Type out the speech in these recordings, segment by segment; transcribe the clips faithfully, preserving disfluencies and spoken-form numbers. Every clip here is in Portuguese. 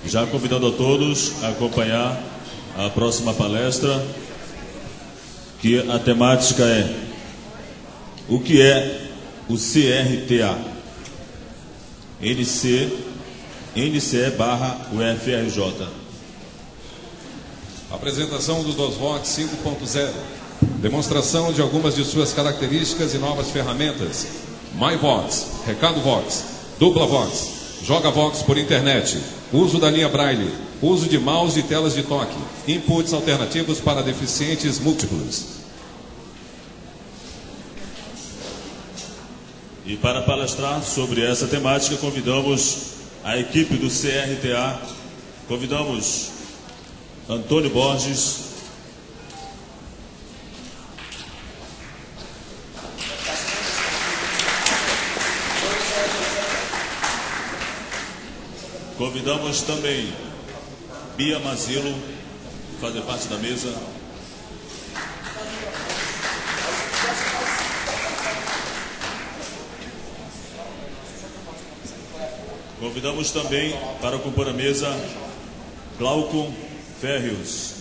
Já convidando a todos a acompanhar a próxima palestra, que a temática é: o que é o C R T A? N C, N C E barra U F R J. Apresentação do DOSVox cinco ponto zero. Demonstração de algumas de suas características e novas ferramentas. MyVox, Recado Vox, Dupla Vox, Joga Vox por internet, uso da linha Braille, uso de mouse e telas de toque, inputs alternativos para deficientes múltiplos. E para palestrar sobre essa temática, convidamos a equipe do C R T A, convidamos Antônio Borges, convidamos também Bia Mazilo, fazer parte da mesa. Convidamos também para compor a mesa Glauco Ferrios.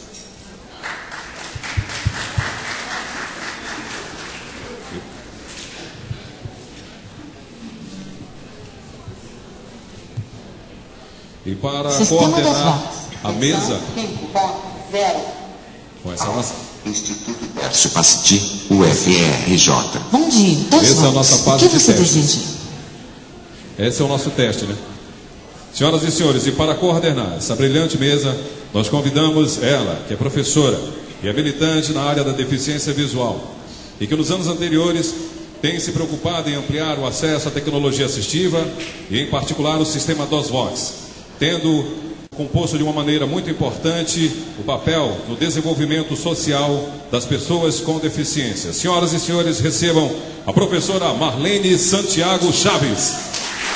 E para Sistema coordenar a mesa cinco ponto zero. com essa nossa... Instituto Pércio Pasti, U F R J. Bom dia, dois Essa é a votos. nossa O fase que de você teste. deseja? Esse é o nosso teste, né? Senhoras e senhores, e para coordenar essa brilhante mesa, nós convidamos ela, que é professora e é militante na área da deficiência visual, e que nos anos anteriores tem se preocupado em ampliar o acesso à tecnologia assistiva e, em particular, o sistema DOSVox, tendo composto de uma maneira muito importante o papel no desenvolvimento social das pessoas com deficiência. Senhoras e senhores, recebam a professora Marlene Santiago Chaves.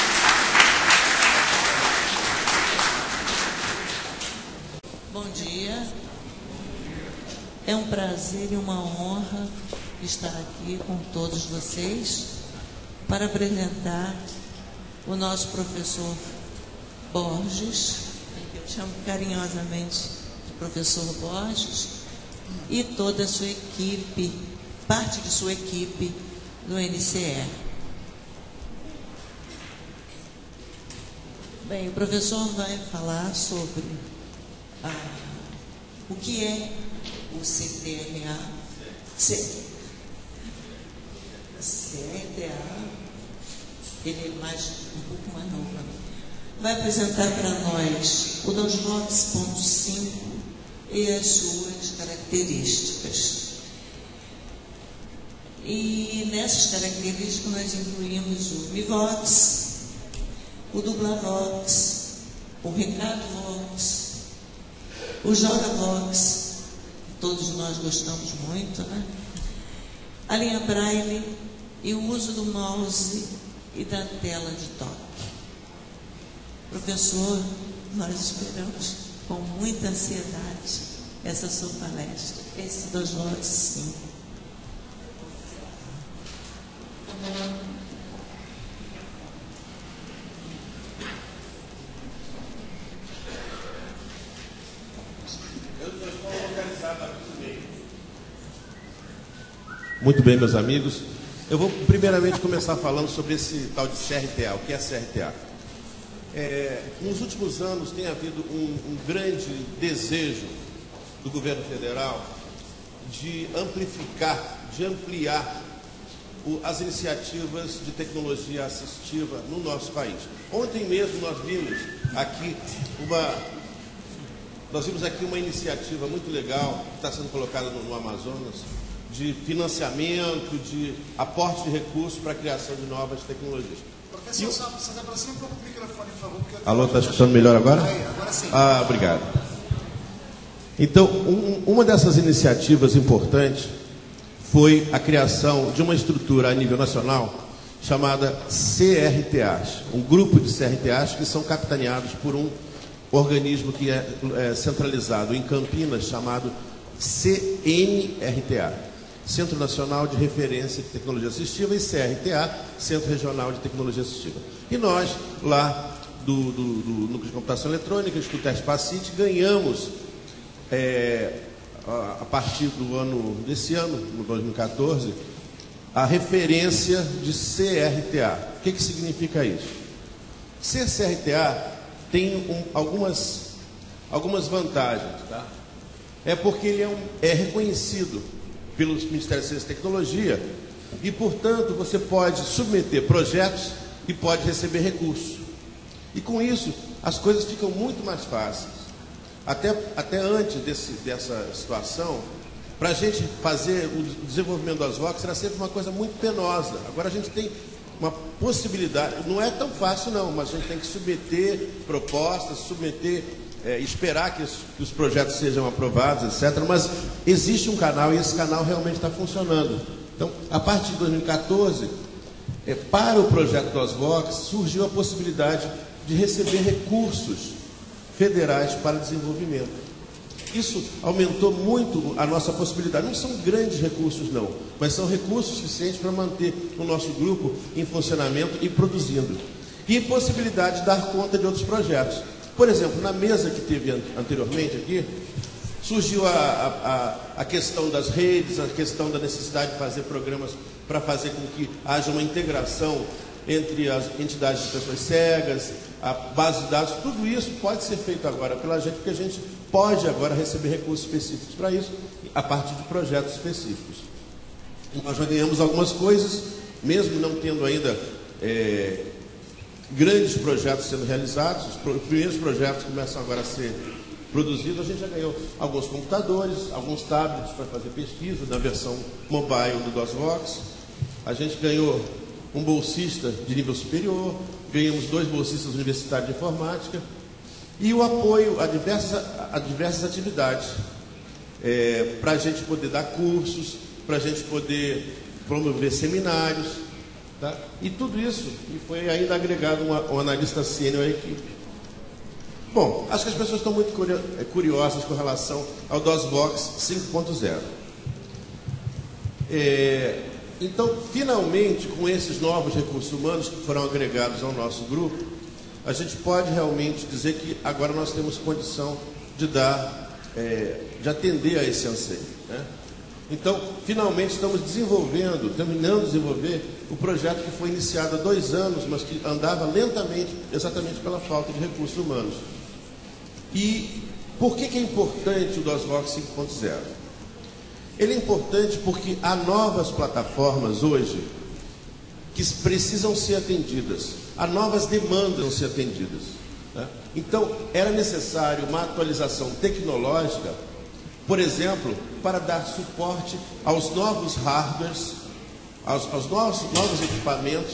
É um prazer e uma honra estar aqui com todos vocês para apresentar o nosso professor Borges, que eu chamo carinhosamente de professor Borges, e toda a sua equipe, parte de sua equipe do N C E. Bem, o professor vai falar sobre a, o que é o C T R A, C, CRTA, ele é mais, um pouco mais novo para mim. Vai apresentar para nós o DOSVox ponto cinco e as suas características. E nessas características nós incluímos o MiVox, o DublaVox, o Recado Vox, o Joga Vox, todos nós gostamos muito, né? A linha Braille e o uso do mouse e da tela de toque. Professor, nós esperamos com muita ansiedade essa sua palestra, esse DOSVox cinco. Muito bem, meus amigos. Eu vou primeiramente começar falando sobre esse tal de C R T A. O que é C R T A? É, nos últimos anos tem havido um, um grande desejo do governo federal de amplificar, de ampliar o, as iniciativas de tecnologia assistiva no nosso país. Ontem mesmo nós vimos aqui uma, nós vimos aqui uma iniciativa muito legal que está sendo colocada no, no Amazonas, de financiamento, de aporte de recursos para a criação de novas tecnologias. Professor, só você dá para cima um pouco o microfone, por favor. Alô, está escutando melhor agora? Aí, agora sim. Ah, obrigado. Então, um, uma dessas iniciativas importantes foi a criação de uma estrutura a nível nacional chamada C R T As, um grupo de C R T As que são capitaneados por um organismo que é, é centralizado em Campinas, chamado C N R T A, Centro Nacional de Referência de Tecnologia Assistiva, e C R T A, Centro Regional de Tecnologia Assistiva. E nós, lá do, do, do Núcleo de Computação Eletrônica, Instituto Espacite, ganhamos, é, a, a partir do ano, desse ano, no dois mil e quatorze, a referência de C R T A. O que, que significa isso? Ser C R T A tem um, algumas, algumas vantagens, tá? É porque ele é, um, é reconhecido pelo Ministério da Ciência e Tecnologia e, portanto, você pode submeter projetos e pode receber recursos. E com isso, as coisas ficam muito mais fáceis. Até, até antes desse, dessa situação, para a gente fazer o desenvolvimento das V O X era sempre uma coisa muito penosa. Agora a gente tem uma possibilidade, não é tão fácil não, mas a gente tem que submeter propostas, submeter, é, esperar que os, que os projetos sejam aprovados, etcétera. Mas existe um canal e esse canal realmente está funcionando. Então, a partir de dois mil e quatorze, é, para o projeto das V O X, surgiu a possibilidade de receber recursos federais para desenvolvimento. Isso aumentou muito a nossa possibilidade. Não são grandes recursos, não, mas são recursos suficientes para manter o nosso grupo em funcionamento e produzindo. E possibilidade de dar conta de outros projetos. Por exemplo, na mesa que teve anteriormente aqui, surgiu a, a, a questão das redes, a questão da necessidade de fazer programas para fazer com que haja uma integração entre as entidades de pessoas cegas, a base de dados. Tudo isso pode ser feito agora pela gente, porque a gente pode agora receber recursos específicos para isso, a partir de projetos específicos. E nós já ganhamos algumas coisas, mesmo não tendo ainda é, grandes projetos sendo realizados. Os, pro, os primeiros projetos começam agora a ser produzidos. A gente já ganhou alguns computadores, alguns tablets para fazer pesquisa na versão mobile do DOSVox. A gente ganhou um bolsista de nível superior, ganhamos dois bolsistas universitários de informática e o apoio a diversas, a diversas atividades, é, para a gente poder dar cursos, para a gente poder promover seminários, tá? E tudo isso, e foi ainda agregado uma, um analista sênior à equipe. Bom, acho que as pessoas estão muito curiosas com relação ao DOSVox cinco ponto zero. É, então, finalmente, com esses novos recursos humanos que foram agregados ao nosso grupo, a gente pode realmente dizer que agora nós temos condição de dar, é, de atender a esse anseio, né? Então, finalmente estamos desenvolvendo, terminando de desenvolver o projeto que foi iniciado há dois anos, mas que andava lentamente, exatamente pela falta de recursos humanos. E por que que é importante o DOSVox cinco ponto zero? Ele é importante porque há novas plataformas hoje que precisam ser atendidas, há novas demandas a ser atendidas, né? Então, era necessário uma atualização tecnológica, por exemplo, para dar suporte aos novos hardwares, aos, aos novos, novos equipamentos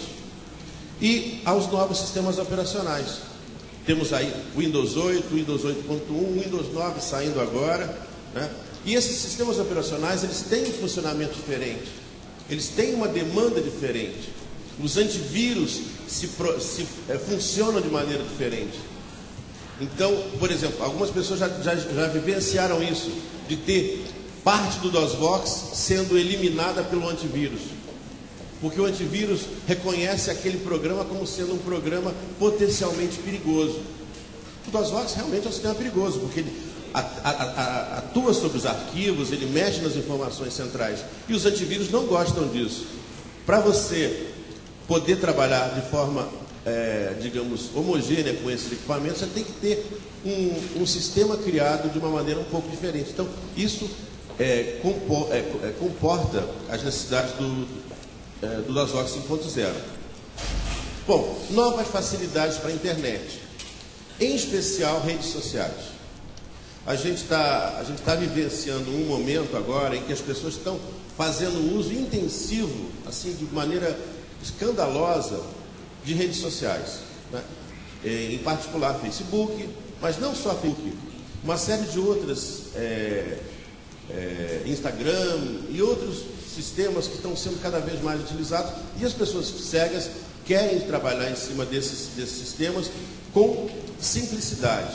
e aos novos sistemas operacionais. Temos aí o Windows oito, Windows oito ponto um, Windows nove saindo agora, né? E esses sistemas operacionais, eles têm um funcionamento diferente, eles têm uma demanda diferente. Os antivírus se, se, é, funcionam de maneira diferente. Então, por exemplo, algumas pessoas já, já, já vivenciaram isso, de ter parte do DOSVox sendo eliminada pelo antivírus. Porque o antivírus reconhece aquele programa como sendo um programa potencialmente perigoso. O DOSVox realmente é um sistema perigoso, porque ele atua sobre os arquivos, ele mexe nas informações centrais. E os antivírus não gostam disso. Para você poder trabalhar de forma, é, digamos, homogênea com esses equipamentos, você tem que ter um, um sistema criado de uma maneira um pouco diferente. Então, isso é, compor, é, é, comporta as necessidades do, é, do DOSVox cinco ponto zero. Bom, novas facilidades para a internet, em especial redes sociais. A gente está a gente está vivenciando um momento agora em que as pessoas estão fazendo uso intensivo, assim, de maneira escandalosa, de redes sociais, né? Em particular Facebook, mas não só Facebook, uma série de outras, é, é, Instagram e outros sistemas que estão sendo cada vez mais utilizados, e as pessoas cegas querem trabalhar em cima desses, desses sistemas com simplicidade.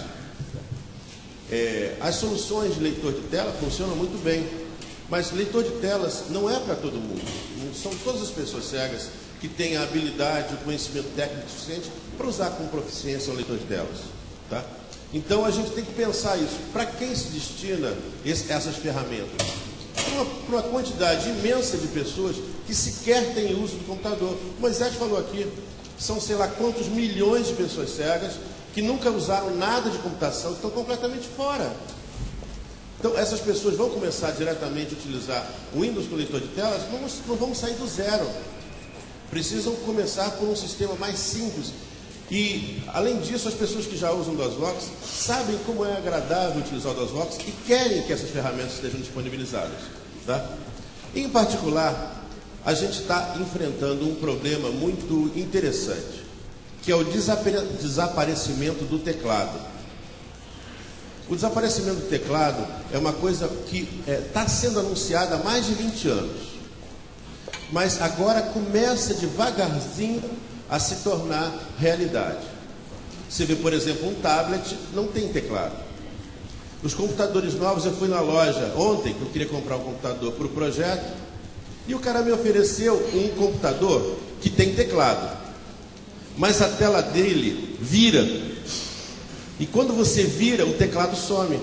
É, as soluções de leitor de tela funcionam muito bem, mas leitor de telas não é para todo mundo. Não são todas as pessoas cegas que tenha a habilidade, o conhecimento técnico suficiente para usar com proficiência o leitor de telas. Tá? Então a gente tem que pensar isso. Para quem se destina esse, essas ferramentas? Para uma, uma quantidade imensa de pessoas que sequer têm uso do computador. O Moisés falou aqui, são sei lá quantos milhões de pessoas cegas que nunca usaram nada de computação, estão completamente fora. Então essas pessoas vão começar diretamente a utilizar o Windows com leitor de telas, não, não vão sair do zero. Precisam começar por um sistema mais simples. E, além disso, as pessoas que já usam o DOSVox sabem como é agradável utilizar o DOSVox e querem que essas ferramentas estejam disponibilizadas. Tá? Em particular, a gente está enfrentando um problema muito interessante, que é o desapare- desaparecimento do teclado. O desaparecimento do teclado é uma coisa que está é, sendo anunciada há mais de vinte anos. Mas agora começa devagarzinho a se tornar realidade. Você vê, por exemplo, um tablet não tem teclado. Os computadores novos, eu fui na loja ontem, que eu queria comprar um computador para o projeto, e o cara me ofereceu um computador que tem teclado, mas a tela dele vira, e quando você vira, o teclado some.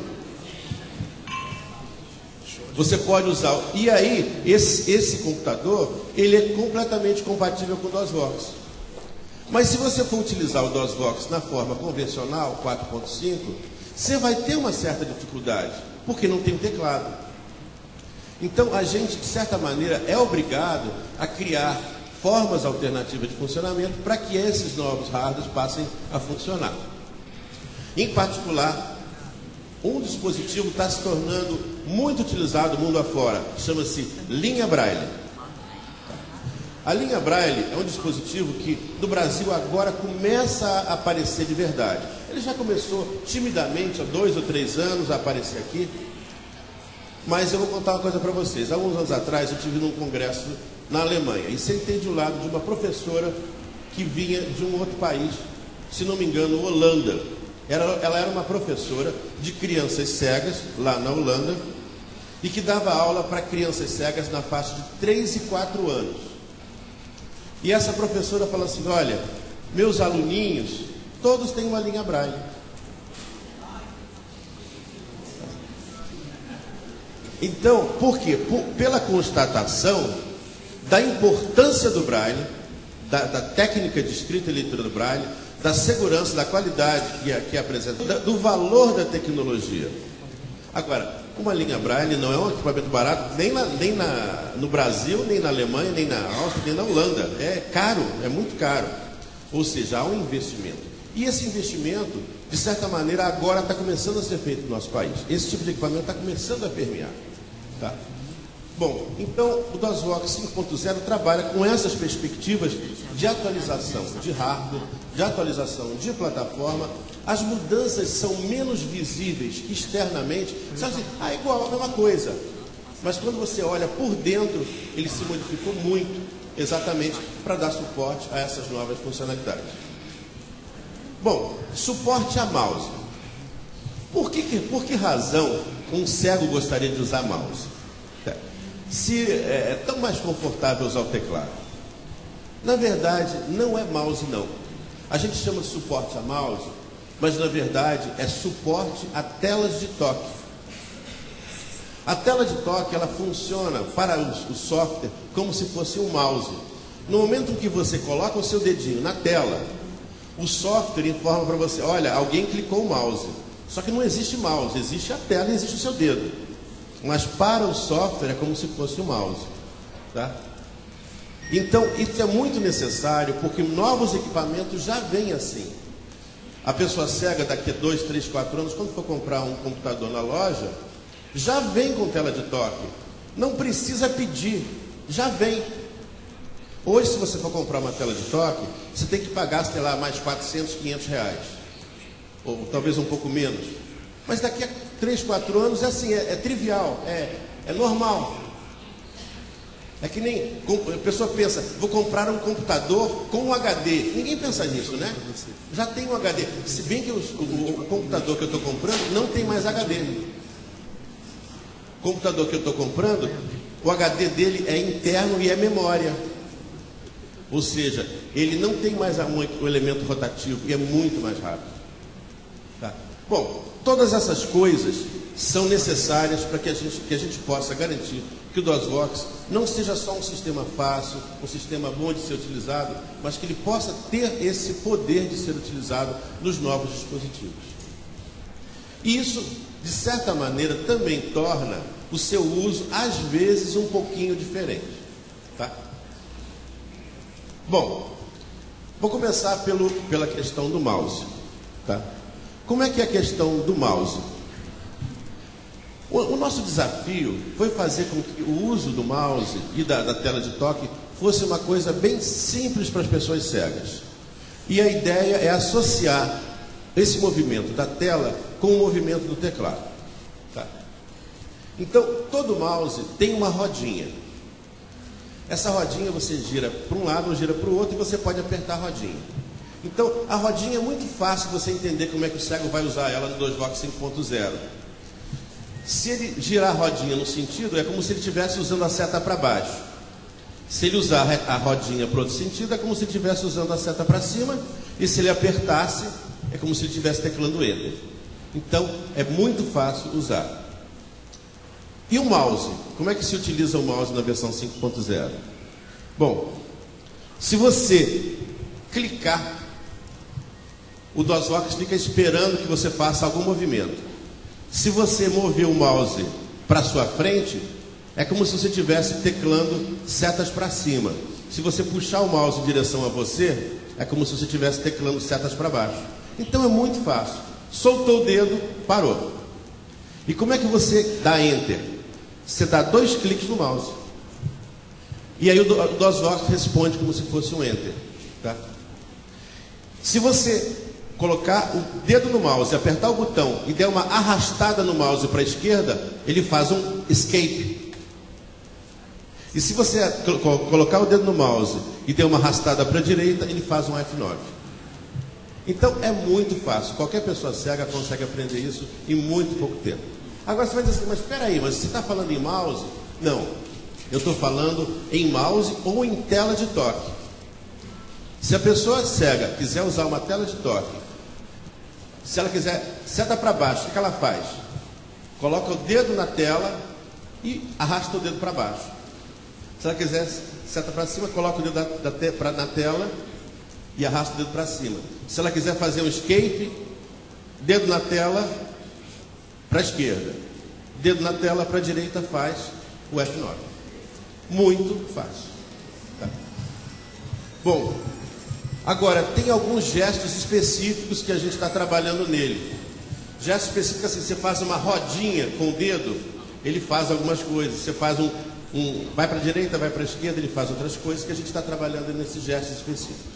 Você pode usar, e aí, esse, esse computador, ele é completamente compatível com o DOSVox. Mas se você for utilizar o DOSVox na forma convencional, quatro ponto cinco, você vai ter uma certa dificuldade, porque não tem teclado. Então, a gente, de certa maneira, é obrigado a criar formas alternativas de funcionamento para que esses novos hardwares passem a funcionar. Em particular, um dispositivo está se tornando muito utilizado mundo afora, chama-se linha Braille. A linha Braille é um dispositivo que no Brasil agora começa a aparecer de verdade. Ele já começou timidamente há dois ou três anos a aparecer aqui, mas eu vou contar uma coisa para vocês. Há alguns anos atrás eu estive num congresso na Alemanha e sentei de um lado de uma professora que vinha de um outro país, se não me engano, Holanda. Ela, ela era uma professora de crianças cegas lá na Holanda e que dava aula para crianças cegas na faixa de três e quatro anos. E essa professora falou assim: olha, meus aluninhos, todos têm uma linha Braille. Então, por quê? Por, pela constatação da importância do Braille, da, da técnica de escrita e leitura do Braille, da segurança, da qualidade que é, que é apresentada, do valor da tecnologia. Agora, uma linha Braille não é um equipamento barato, nem, na, nem na, no Brasil, nem na Alemanha, nem na Áustria, nem na Holanda. É caro, é muito caro. Ou seja, há um investimento. E esse investimento, de certa maneira, agora está começando a ser feito no nosso país. Esse tipo de equipamento está começando a permear. Tá? Bom, então o DOSVox cinco ponto zero trabalha com essas perspectivas de atualização de hardware, de atualização de plataforma. As mudanças são menos visíveis externamente. Você vai dizer, ah, é igual, a mesma coisa. Mas quando você olha por dentro, ele se modificou muito, exatamente para dar suporte a essas novas funcionalidades. Bom, suporte a mouse. Por que, por que razão um cego gostaria de usar mouse? Se é, é tão mais confortável usar o teclado. Na verdade, não é mouse não. A gente chama de suporte a mouse, mas na verdade é suporte a telas de toque. A tela de toque, ela funciona para o, o software como se fosse um mouse. No momento em que você coloca o seu dedinho na tela, o software informa para você, olha, alguém clicou o mouse. Só que não existe mouse, existe a tela e existe o seu dedo. Mas para o software é como se fosse um mouse. Tá? Então, isso é muito necessário, porque novos equipamentos já vêm assim. A pessoa cega daqui a dois, três, quatro anos, quando for comprar um computador na loja, já vem com tela de toque. Não precisa pedir, já vem. Hoje, se você for comprar uma tela de toque, você tem que pagar, sei lá, mais quatrocentos, quinhentos reais. Ou talvez um pouco menos. Mas daqui a três, quatro anos é assim, é, é trivial, é, é normal. É que nem a pessoa pensa, vou comprar um computador com um H D. Ninguém pensa nisso, né? Já tem um H D. Se bem que os, o, o computador que eu estou comprando não tem mais H D. O computador que eu estou comprando, o H D dele é interno e é memória. Ou seja, ele não tem mais um elemento rotativo e é muito mais rápido. Tá? Bom, todas essas coisas são necessárias para que a gente, que a gente possa garantir que o DOSVOX não seja só um sistema fácil, um sistema bom de ser utilizado, mas que ele possa ter esse poder de ser utilizado nos novos dispositivos. E isso, de certa maneira, também torna o seu uso, às vezes, um pouquinho diferente. Tá? Bom, vou começar pelo, pela questão do mouse. Tá? Como é que é a questão do mouse? O, o nosso desafio foi fazer com que o uso do mouse e da, da tela de toque fosse uma coisa bem simples para as pessoas cegas. E a ideia é associar esse movimento da tela com o movimento do teclado. Tá? Então, todo mouse tem uma rodinha. Essa rodinha você gira para um lado ou gira para o outro e você pode apertar a rodinha. Então, a rodinha é muito fácil você entender como é que o cego vai usar ela no DOSVOX cinco ponto zero. Se ele girar a rodinha no sentido, é como se ele estivesse usando a seta para baixo. Se ele usar a rodinha para outro sentido, é como se ele estivesse usando a seta para cima. E se ele apertasse, é como se ele estivesse teclando Enter. Então, é muito fácil usar. E o mouse? Como é que se utiliza o mouse na versão cinco ponto zero? Bom, se você clicar, o DOSVOX fica esperando que você faça algum movimento. Se você mover o mouse para sua frente, é como se você estivesse teclando setas para cima. Se você puxar o mouse em direção a você, é como se você estivesse teclando setas para baixo. Então é muito fácil. Soltou o dedo, parou. E como é que você dá Enter? Você dá dois cliques no mouse. E aí o DOSVOX responde como se fosse um Enter. Tá? Se você colocar o dedo no mouse, apertar o botão e der uma arrastada no mouse para a esquerda, ele faz um Escape. E se você colocar o dedo no mouse e der uma arrastada para a direita, ele faz um F nove. Então é muito fácil. Qualquer pessoa cega consegue aprender isso em muito pouco tempo. Agora você vai dizer assim, mas espera aí, mas você está falando em mouse? Não, eu estou falando em mouse ou em tela de toque. Se a pessoa cega quiser usar uma tela de toque, se ela quiser seta para baixo, o que ela faz? Coloca o dedo na tela e arrasta o dedo para baixo. Se ela quiser seta para cima, coloca o dedo da, da te, pra, na tela e arrasta o dedo para cima. Se ela quiser fazer um escape, dedo na tela para a esquerda, dedo na tela para a direita, faz o F nove. Muito fácil. Tá? Bom, agora tem alguns gestos específicos que a gente está trabalhando nele. Gesto específico assim, você faz uma rodinha com o dedo, ele faz algumas coisas. Você faz um, um vai para a direita, vai para a esquerda, ele faz outras coisas que a gente está trabalhando nesses gestos específicos.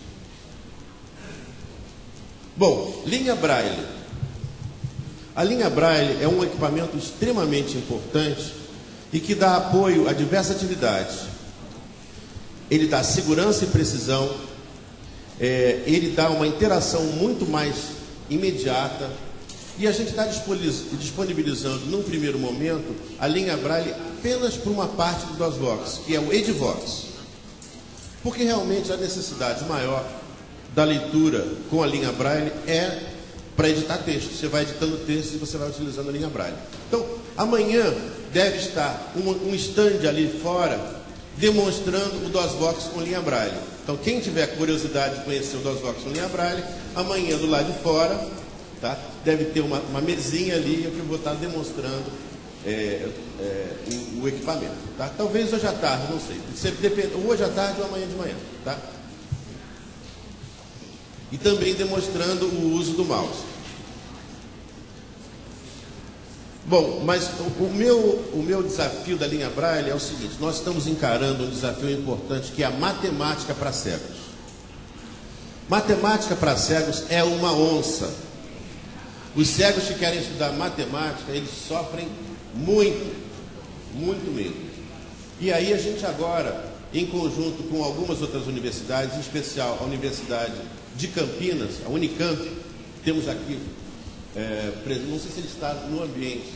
Bom, linha Braille. A linha Braille é um equipamento extremamente importante e que dá apoio a diversas atividades. Ele dá segurança e precisão, é, ele dá uma interação muito mais imediata e a gente está disponibilizando, num primeiro momento, a linha Braille apenas por uma parte do DOSVOX, que é o EdVox. Porque realmente a necessidade maior da leitura com a linha Braille é para editar texto. Você vai editando texto e você vai utilizando a linha Braille. Então, amanhã deve estar um, um stand ali fora demonstrando o DOSVOX com linha Braille. Então, quem tiver curiosidade de conhecer o DOSVOX com linha Braille, amanhã do lado de fora, tá, deve ter uma, uma mesinha ali que eu vou estar demonstrando é, é, o, o equipamento. Tá? Talvez hoje à tarde, não sei. Depende, ou hoje à tarde ou amanhã de manhã. Tá? E também demonstrando o uso do mouse. Bom, mas o, o, meu, o meu desafio da linha Braille é o seguinte: nós estamos encarando um desafio importante que é a matemática para cegos. Matemática para cegos é uma onça. Os cegos que querem estudar matemática, eles sofrem muito, muito mesmo. E aí a gente agora, em conjunto com algumas outras universidades, em especial a Universidade de Campinas, a Unicamp, temos aqui, é, não sei se ele está no ambiente,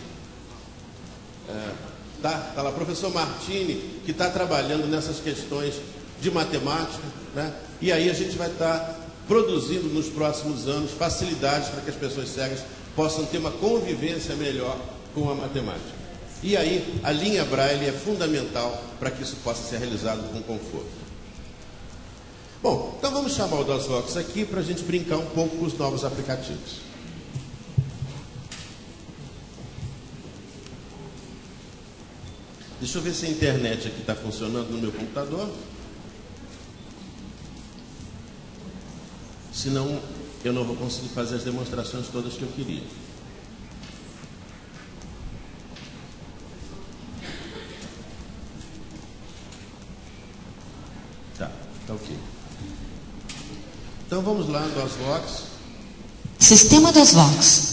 é, tá, tá lá, professor Martini, que está trabalhando nessas questões de matemática, né? E aí a gente vai estar produzindo nos próximos anos facilidades para que as pessoas cegas possam ter uma convivência melhor com a matemática. E aí a linha Braille é fundamental para que isso possa ser realizado com conforto. Bom, então vamos chamar o DOSVox aqui para a gente brincar um pouco com os novos aplicativos. Deixa eu ver se a internet aqui está funcionando no meu computador. Senão eu não vou conseguir fazer as demonstrações todas que eu queria. Tá, tá ok. Então vamos lá, DOSVox. Sistema DOSVox.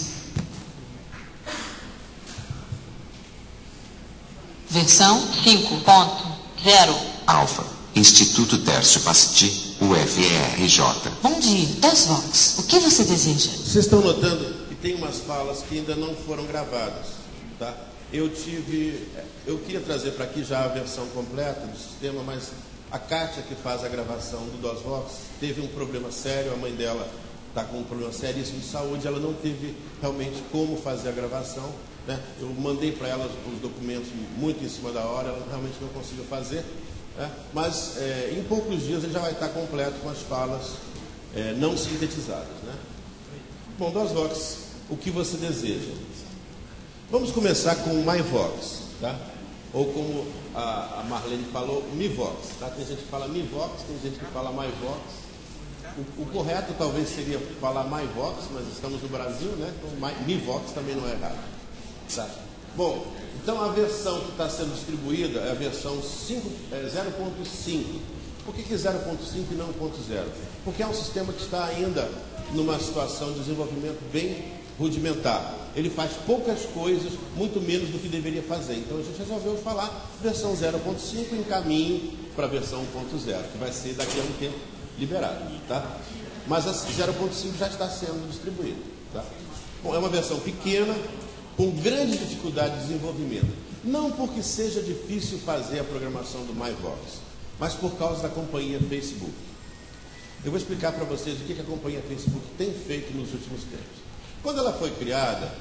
Versão cinco ponto zero. Alfa, Instituto Tércio Pasti, U F R J. Bom dia, DOSVox. O que você deseja? Vocês estão notando que tem umas falas que ainda não foram gravadas, tá? Eu tive, eu queria trazer para aqui já a versão completa do sistema, mas a Kátia, que faz a gravação do DOSVox, teve um problema sério, a mãe dela está com um problema seríssimo de saúde, ela não teve realmente como fazer a gravação, né? Eu mandei para ela os documentos muito em cima da hora, ela realmente não conseguiu fazer, né? Mas é, em poucos dias ele já vai estar completo com as falas é, não sintetizadas, né? Bom, DOSVox, o que você deseja? Vamos começar com o MyVox, tá? Ou como a, a Marlene falou, MiVox, tá? Tem gente que fala MiVox, tem gente que fala MyVox. O, o correto talvez seria falar MyVox, mas estamos no Brasil, né? Então My, MiVox também não é errado. Tá. Bom, então a versão que está sendo distribuída é a versão zero ponto cinco. Por que, que zero ponto cinco e não um ponto zero? Porque é um sistema que está ainda numa situação de desenvolvimento bem rudimentar. Ele faz poucas coisas, muito menos do que deveria fazer. Então a gente resolveu falar versão zero ponto cinco em caminho para a versão um ponto zero, que vai ser daqui a um tempo liberado, tá? Mas a zero ponto cinco já está sendo distribuída, tá? Bom, é uma versão pequena, com grande dificuldade de desenvolvimento. Não porque seja difícil fazer a programação do MyVox, mas por causa da companhia Facebook. Eu vou explicar para vocês o que a companhia Facebook tem feito nos últimos tempos. Quando ela foi criada,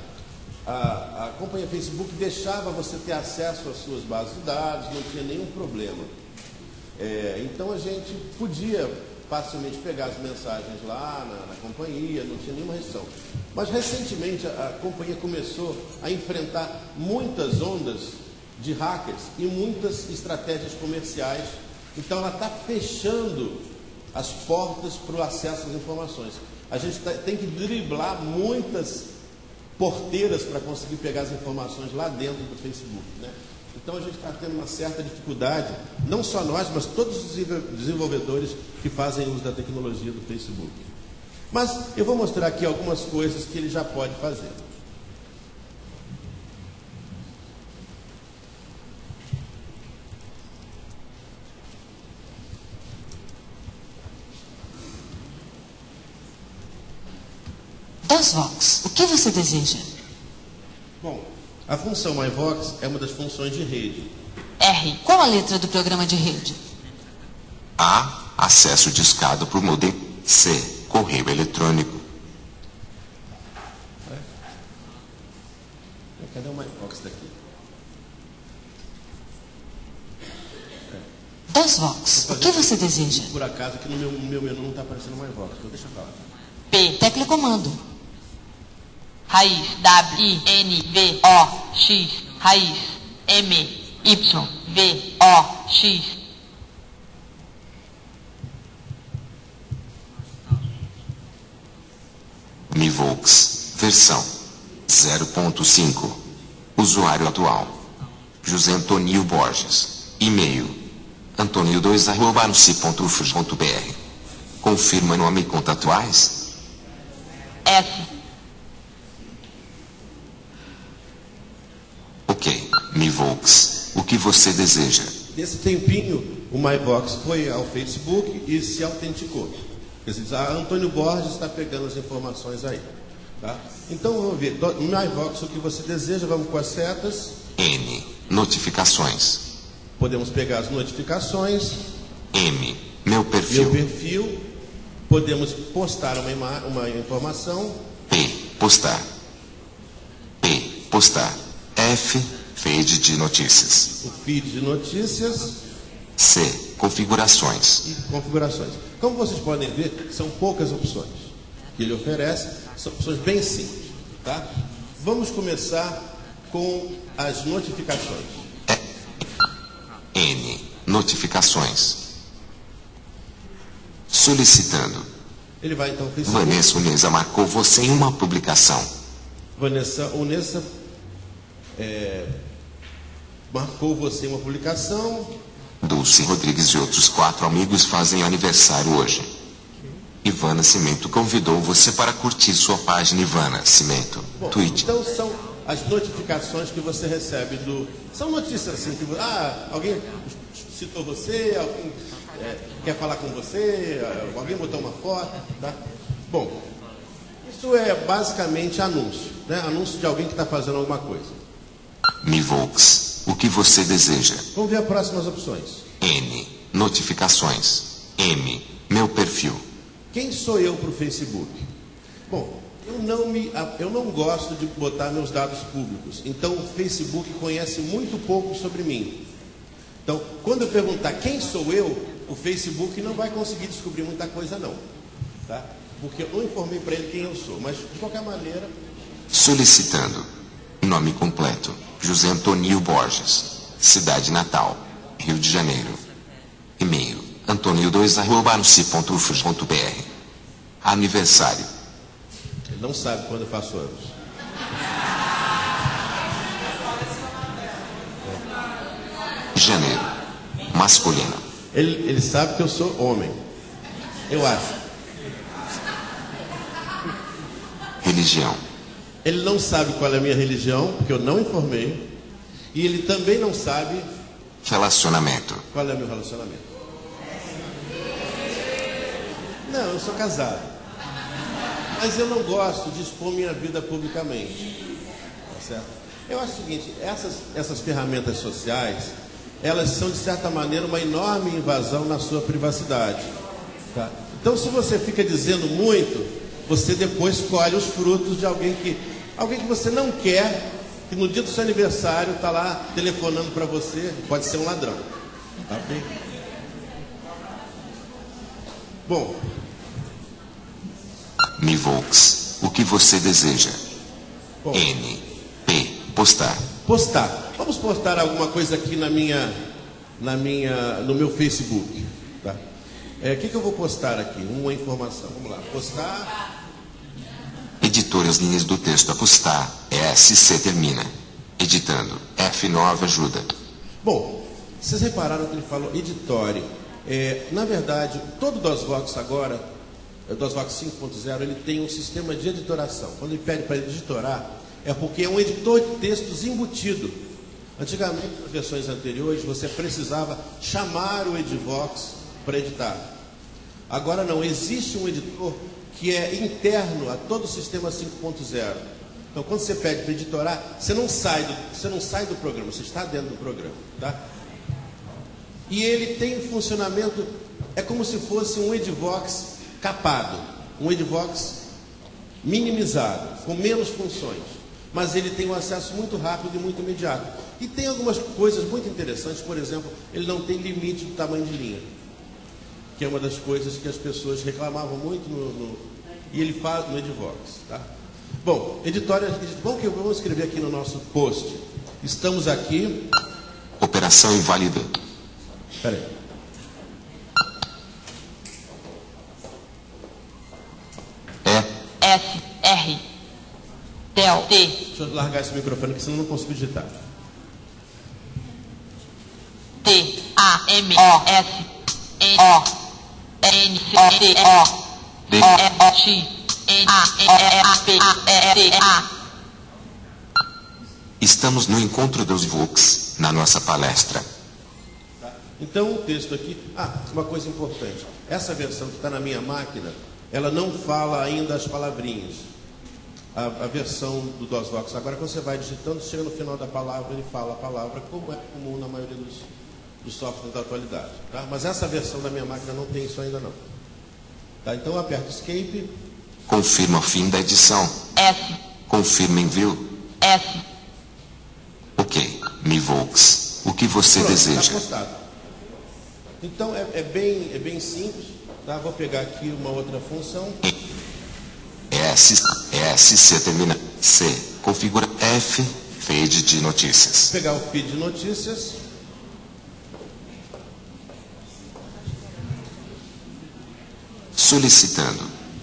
a, a companhia Facebook deixava você ter acesso às suas bases de dados, não tinha nenhum problema. É, então a gente podia facilmente pegar as mensagens lá na, na companhia, não tinha nenhuma restrição. Mas recentemente a, a companhia começou a enfrentar muitas ondas de hackers e muitas estratégias comerciais. Então ela está fechando as portas para o acesso às informações. A gente tá, tem que driblar muitas porteiras para conseguir pegar as informações lá dentro do Facebook, né? Então a gente está tendo uma certa dificuldade, não só nós, mas todos os desenvolvedores que fazem uso da tecnologia do Facebook. Mas eu vou mostrar aqui algumas coisas que ele já pode fazer. DOSVox, o que você deseja? Bom, a função MyVox é uma das funções de rede. R. Qual a letra do programa de rede? A. Acesso discado por modem. C. Correio eletrônico. É. Cadê o MyVox daqui? É. DOSVox, o que você deseja? Por acaso aqui no meu, no meu menu não está aparecendo MyVox, então deixa eu falar. P. Tecla comando. Raiz W I N V O X raiz M Y V O X. MiVox, versão zero ponto cinco. Usuário atual: José Antônio Borges. E-mail: antonio dois arroba anci ponto u f j ponto b r. Confirma nome e conta atuais. F. Ok, MiVox, o que você deseja? Nesse tempinho, o MyVox foi ao Facebook e se autenticou. Quer dizer, a Antônio Borges está pegando as informações aí. Tá? Então, vamos ver. MyVox, o que você deseja, vamos com as setas. N. Notificações. Podemos pegar as notificações. M. Meu perfil. Meu perfil. Podemos postar uma, ima uma informação. P. Postar. P. Postar. F. Feed de notícias. O feed de notícias. C. Configurações. E configurações. Como vocês podem ver, são poucas opções que ele oferece. São opções bem simples. Tá? Vamos começar com as notificações. N. Notificações. Solicitando. Ele vai então Facebook. Vanessa Uneza marcou você em uma publicação. Vanessa Uneza é, marcou você em uma publicação. Dulce Rodrigues e outros quatro amigos fazem aniversário hoje. Ivana Cimento convidou você para curtir sua página Ivana Cimento. Bom, Tweet. Então são as notificações que você recebe do... São notícias assim, que ah, alguém citou você, alguém é, quer falar com você, alguém botou uma foto, tá? Bom, isso é basicamente anúncio, né? Anúncio de alguém que está fazendo alguma coisa. Mivox, o que você deseja? Vamos ver as próximas opções. N. Notificações. M. Meu perfil. Quem sou eu para o Facebook? Bom, eu não, me, eu não gosto de botar meus dados públicos. Então, o Facebook conhece muito pouco sobre mim. Então, quando eu perguntar quem sou eu, o Facebook não vai conseguir descobrir muita coisa, não. Tá? Porque eu não informei para ele quem eu sou. Mas, de qualquer maneira... Solicitando. Nome completo. José Antônio Borges. Cidade natal. Rio de Janeiro. E-mail. antonio dois arroba anuci ponto u f j ponto b r. Aniversário. Ele não sabe quando eu faço anos. Janeiro. Masculino. Ele, ele sabe que eu sou homem. Eu acho. Religião. Ele não sabe qual é a minha religião, porque eu não informei. E ele também não sabe... Relacionamento. Qual é o meu relacionamento? Não, eu sou casado. Mas eu não gosto de expor minha vida publicamente. Tá certo? Eu acho o seguinte, essas, essas ferramentas sociais, elas são, de certa maneira, uma enorme invasão na sua privacidade. Tá? Então, se você fica dizendo muito, você depois colhe os frutos de alguém que, alguém que você não quer, que no dia do seu aniversário está lá telefonando para você, pode ser um ladrão. Tá bem? Bom. Mivox, o que você deseja? Bom. N. P. Postar. Postar. Vamos postar alguma coisa aqui na minha, na minha, no meu Facebook. Tá? É, o que, que eu vou postar aqui? Uma informação. Vamos lá. Postar. Editor as linhas do texto a postar. S C termina. Editando. F nove ajuda. Bom, vocês repararam que ele falou editore. É, na verdade, todo DOSVox agora, o DOSVox cinco ponto zero, ele tem um sistema de editoração. Quando ele pede para editorar, é porque é um editor de textos embutido. Antigamente, nas versões anteriores, você precisava chamar o Edvox para editar. Agora não, existe um editor que é interno a todo o sistema cinco ponto zero. Então, quando você pede para editorar, você não sai do, você não sai do programa, você está dentro do programa, tá? E ele tem um funcionamento, é como se fosse um Edvox capado, um Edvox minimizado, com menos funções, mas ele tem um acesso muito rápido e muito imediato. E tem algumas coisas muito interessantes, por exemplo, ele não tem limite do tamanho de linha, que é uma das coisas que as pessoas reclamavam muito no, no e ele faz no Edvox, tá? Bom, editória, bom que vamos escrever aqui no nosso post. Estamos aqui. Operação inválida. Espera aí. É. F, R, Del, T. Deixa eu largar esse microfone, que senão eu não consigo digitar. T, A, M, O, S, N, O, N, C, T, O, D, O, E, O, X, N, A, E, A, P, A, E, T, A. Estamos no encontro dos Vox, na nossa palestra. Então, o texto aqui... Ah, uma coisa importante. Essa versão que está na minha máquina, ela não fala ainda as palavrinhas. A, a versão do DOSVox, agora quando você vai digitando, chega no final da palavra, ele fala a palavra, como é comum na maioria dos, do software da atualidade. Tá? Mas essa versão da minha máquina não tem isso ainda não. Tá? Então eu aperto Escape. Confirma o fim da edição. F. Confirma envio. F. Ok. Mivox. O que você Pronto, deseja? tá postado. Então é, é, bem, é bem simples. Tá? Vou pegar aqui uma outra função. S, S, C termina. C. Configura. F. Feed de notícias. Vou pegar o feed de notícias. Solicitando.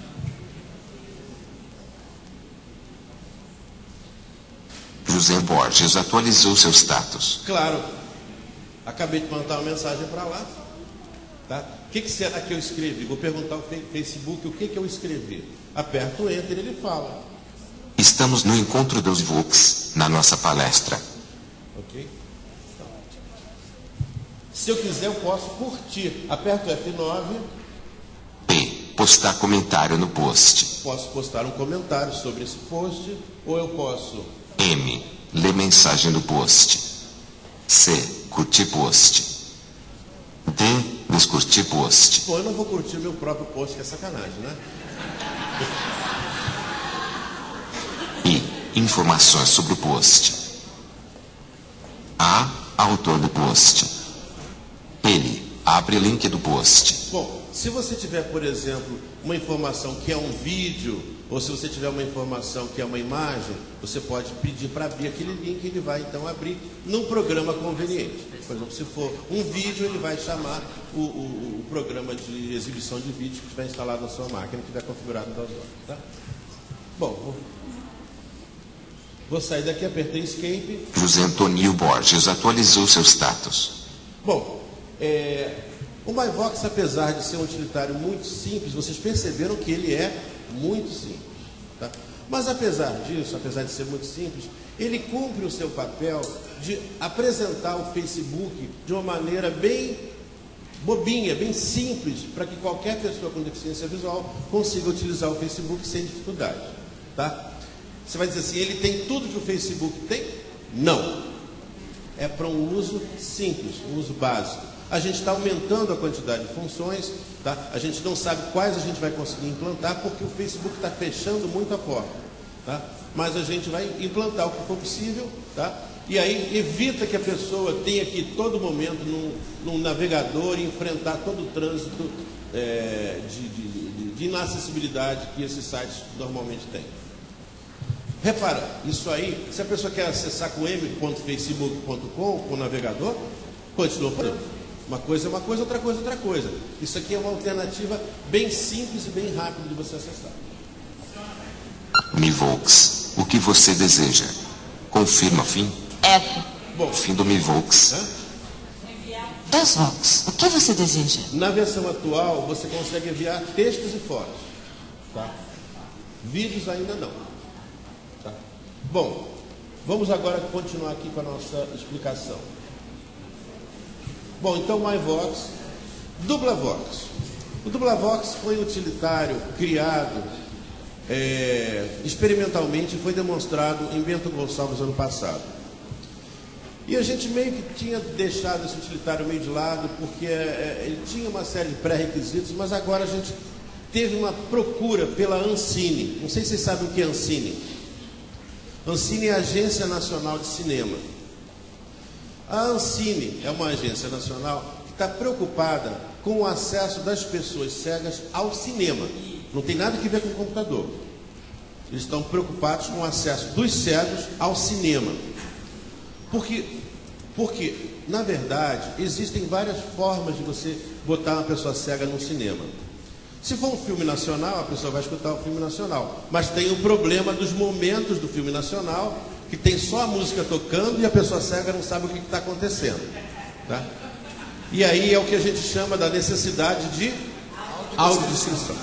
José Borges atualizou seu status. Claro. Acabei de mandar uma mensagem para lá. Tá? O que, que será que eu escrevi? Vou perguntar ao Facebook o que, que eu escrevi. Aperto o Enter e ele fala. Estamos no encontro dos Vox, na nossa palestra. Ok? Então, se eu quiser, eu posso curtir. Aperto F nove. P. Postar comentário no post. Posso postar um comentário sobre esse post. Ou eu posso... M. Ler mensagem do post. C. Curtir post. D. Descurtir post. Bom, eu não vou curtir meu próprio post, que é sacanagem, né? I. Informações sobre o post. A. Autor do post. Ele. Abre link do post. Bom, se você tiver, por exemplo, uma informação que é um vídeo, ou se você tiver uma informação que é uma imagem, você pode pedir para abrir aquele link e ele vai então abrir num programa conveniente. Por exemplo, se for um vídeo, ele vai chamar o, o, o programa de exibição de vídeo que estiver instalado na sua máquina, que estiver configurado no usuário. Tá? Bom, vou, vou sair daqui, apertei Escape. José Antônio Borges atualizou seu status. Bom, é, o MyVox, apesar de ser um utilitário muito simples, vocês perceberam que ele é muito simples. Tá? Mas apesar disso, apesar de ser muito simples, ele cumpre o seu papel de apresentar o Facebook de uma maneira bem bobinha, bem simples, para que qualquer pessoa com deficiência visual consiga utilizar o Facebook sem dificuldade. Tá? Você vai dizer assim, ele tem tudo que o Facebook tem? Não. É para um uso simples, um uso básico. A gente está aumentando a quantidade de funções, tá? A gente não sabe quais a gente vai conseguir implantar, porque o Facebook está fechando muito a porta, tá? Mas a gente vai implantar o que for possível, tá? E aí evita que a pessoa tenha que, todo momento, num, num navegador, enfrentar todo o trânsito é, de, de, de, de inacessibilidade que esses sites normalmente têm. Repara, isso aí, se a pessoa quer acessar com m ponto facebook ponto com, com o navegador, continua por aí. Uma coisa é uma coisa, outra coisa é outra coisa. Isso aqui é uma alternativa bem simples e bem rápida de você acessar. Mivox. O que você deseja? Confirma fim. F. Bom, Fim do Mivox. né? DOSVox, o que você deseja? Na versão atual, você consegue enviar textos e fotos. Tá? Vídeos ainda não. Tá? Bom, vamos agora continuar aqui com a nossa explicação. Bom, então MyVox, DublaVox. O DublaVox foi um utilitário criado é, experimentalmente e foi demonstrado em Bento Gonçalves ano passado. E a gente meio que tinha deixado esse utilitário meio de lado, porque é, ele tinha uma série de pré-requisitos, mas agora a gente teve uma procura pela Ancine. Não sei se vocês sabem o que é Ancine. Ancine é a Agência Nacional de Cinema. A Ancine é uma agência nacional que está preocupada com o acesso das pessoas cegas ao cinema. Não tem nada a ver com o computador. Eles estão preocupados com o acesso dos cegos ao cinema. Porque, porque, na verdade, existem várias formas de você botar uma pessoa cega no cinema. Se for um filme nacional, a pessoa vai escutar o filme nacional. Mas tem o problema dos momentos do filme nacional, que tem só a música tocando e a pessoa cega não sabe o que está acontecendo. Tá? E aí é o que a gente chama da necessidade de audiodescrição.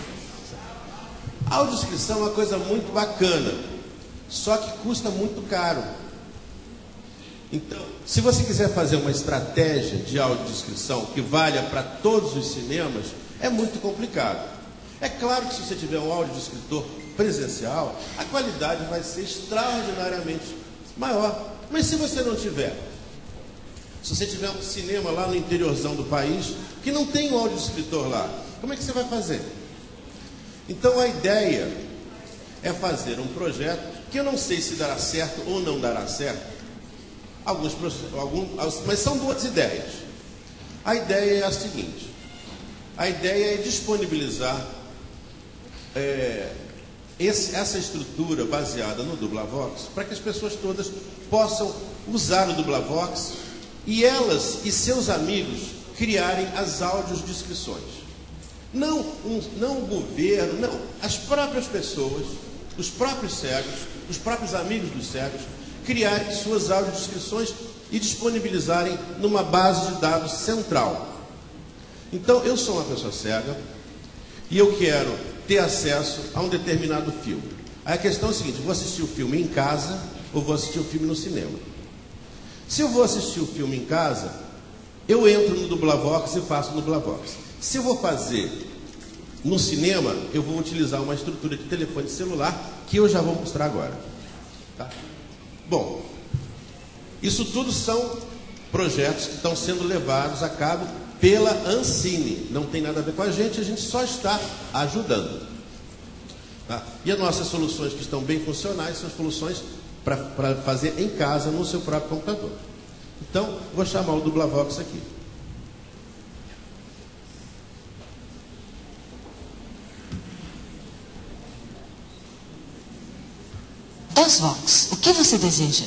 A audiodescrição é uma coisa muito bacana, só que custa muito caro. Então, se você quiser fazer uma estratégia de audiodescrição que valha para todos os cinemas, é muito complicado. É claro que se você tiver um audiodescritor presencial, a qualidade vai ser extraordinariamente maior. Mas se você não tiver, Se você tiver um cinema lá no interiorzão do país, que não tem um audiodescritor lá, como é que você vai fazer? Então a ideia é fazer um projeto que eu não sei se dará certo ou não dará certo, alguns, alguns, mas são duas ideias. A ideia é a seguinte: a ideia é disponibilizar é, esse, essa estrutura baseada no Dublavox para que as pessoas todas possam usar o Dublavox e elas e seus amigos criarem as audiodescrições. Não, um, não o governo, não, as próprias pessoas, os próprios cegos, os próprios amigos dos cegos, criarem suas audiodescrições e disponibilizarem numa base de dados central. Então, eu sou uma pessoa cega e eu quero ter acesso a um determinado filme. Aí a questão é a seguinte: vou assistir o filme em casa ou vou assistir o filme no cinema? Se eu vou assistir o filme em casa, eu entro no Dublavox e faço no Dublavox. Se eu vou fazer no cinema, eu vou utilizar uma estrutura de telefone celular que eu já vou mostrar agora. Tá? Bom, isso tudo são projetos que estão sendo levados a cabo pela Ancine. Não tem nada a ver com a gente, a gente só está ajudando. Tá? E as nossas soluções que estão bem funcionais são soluções para fazer em casa, no seu próprio computador. Então, vou chamar o Dublavox aqui. DOSVox, o que você deseja?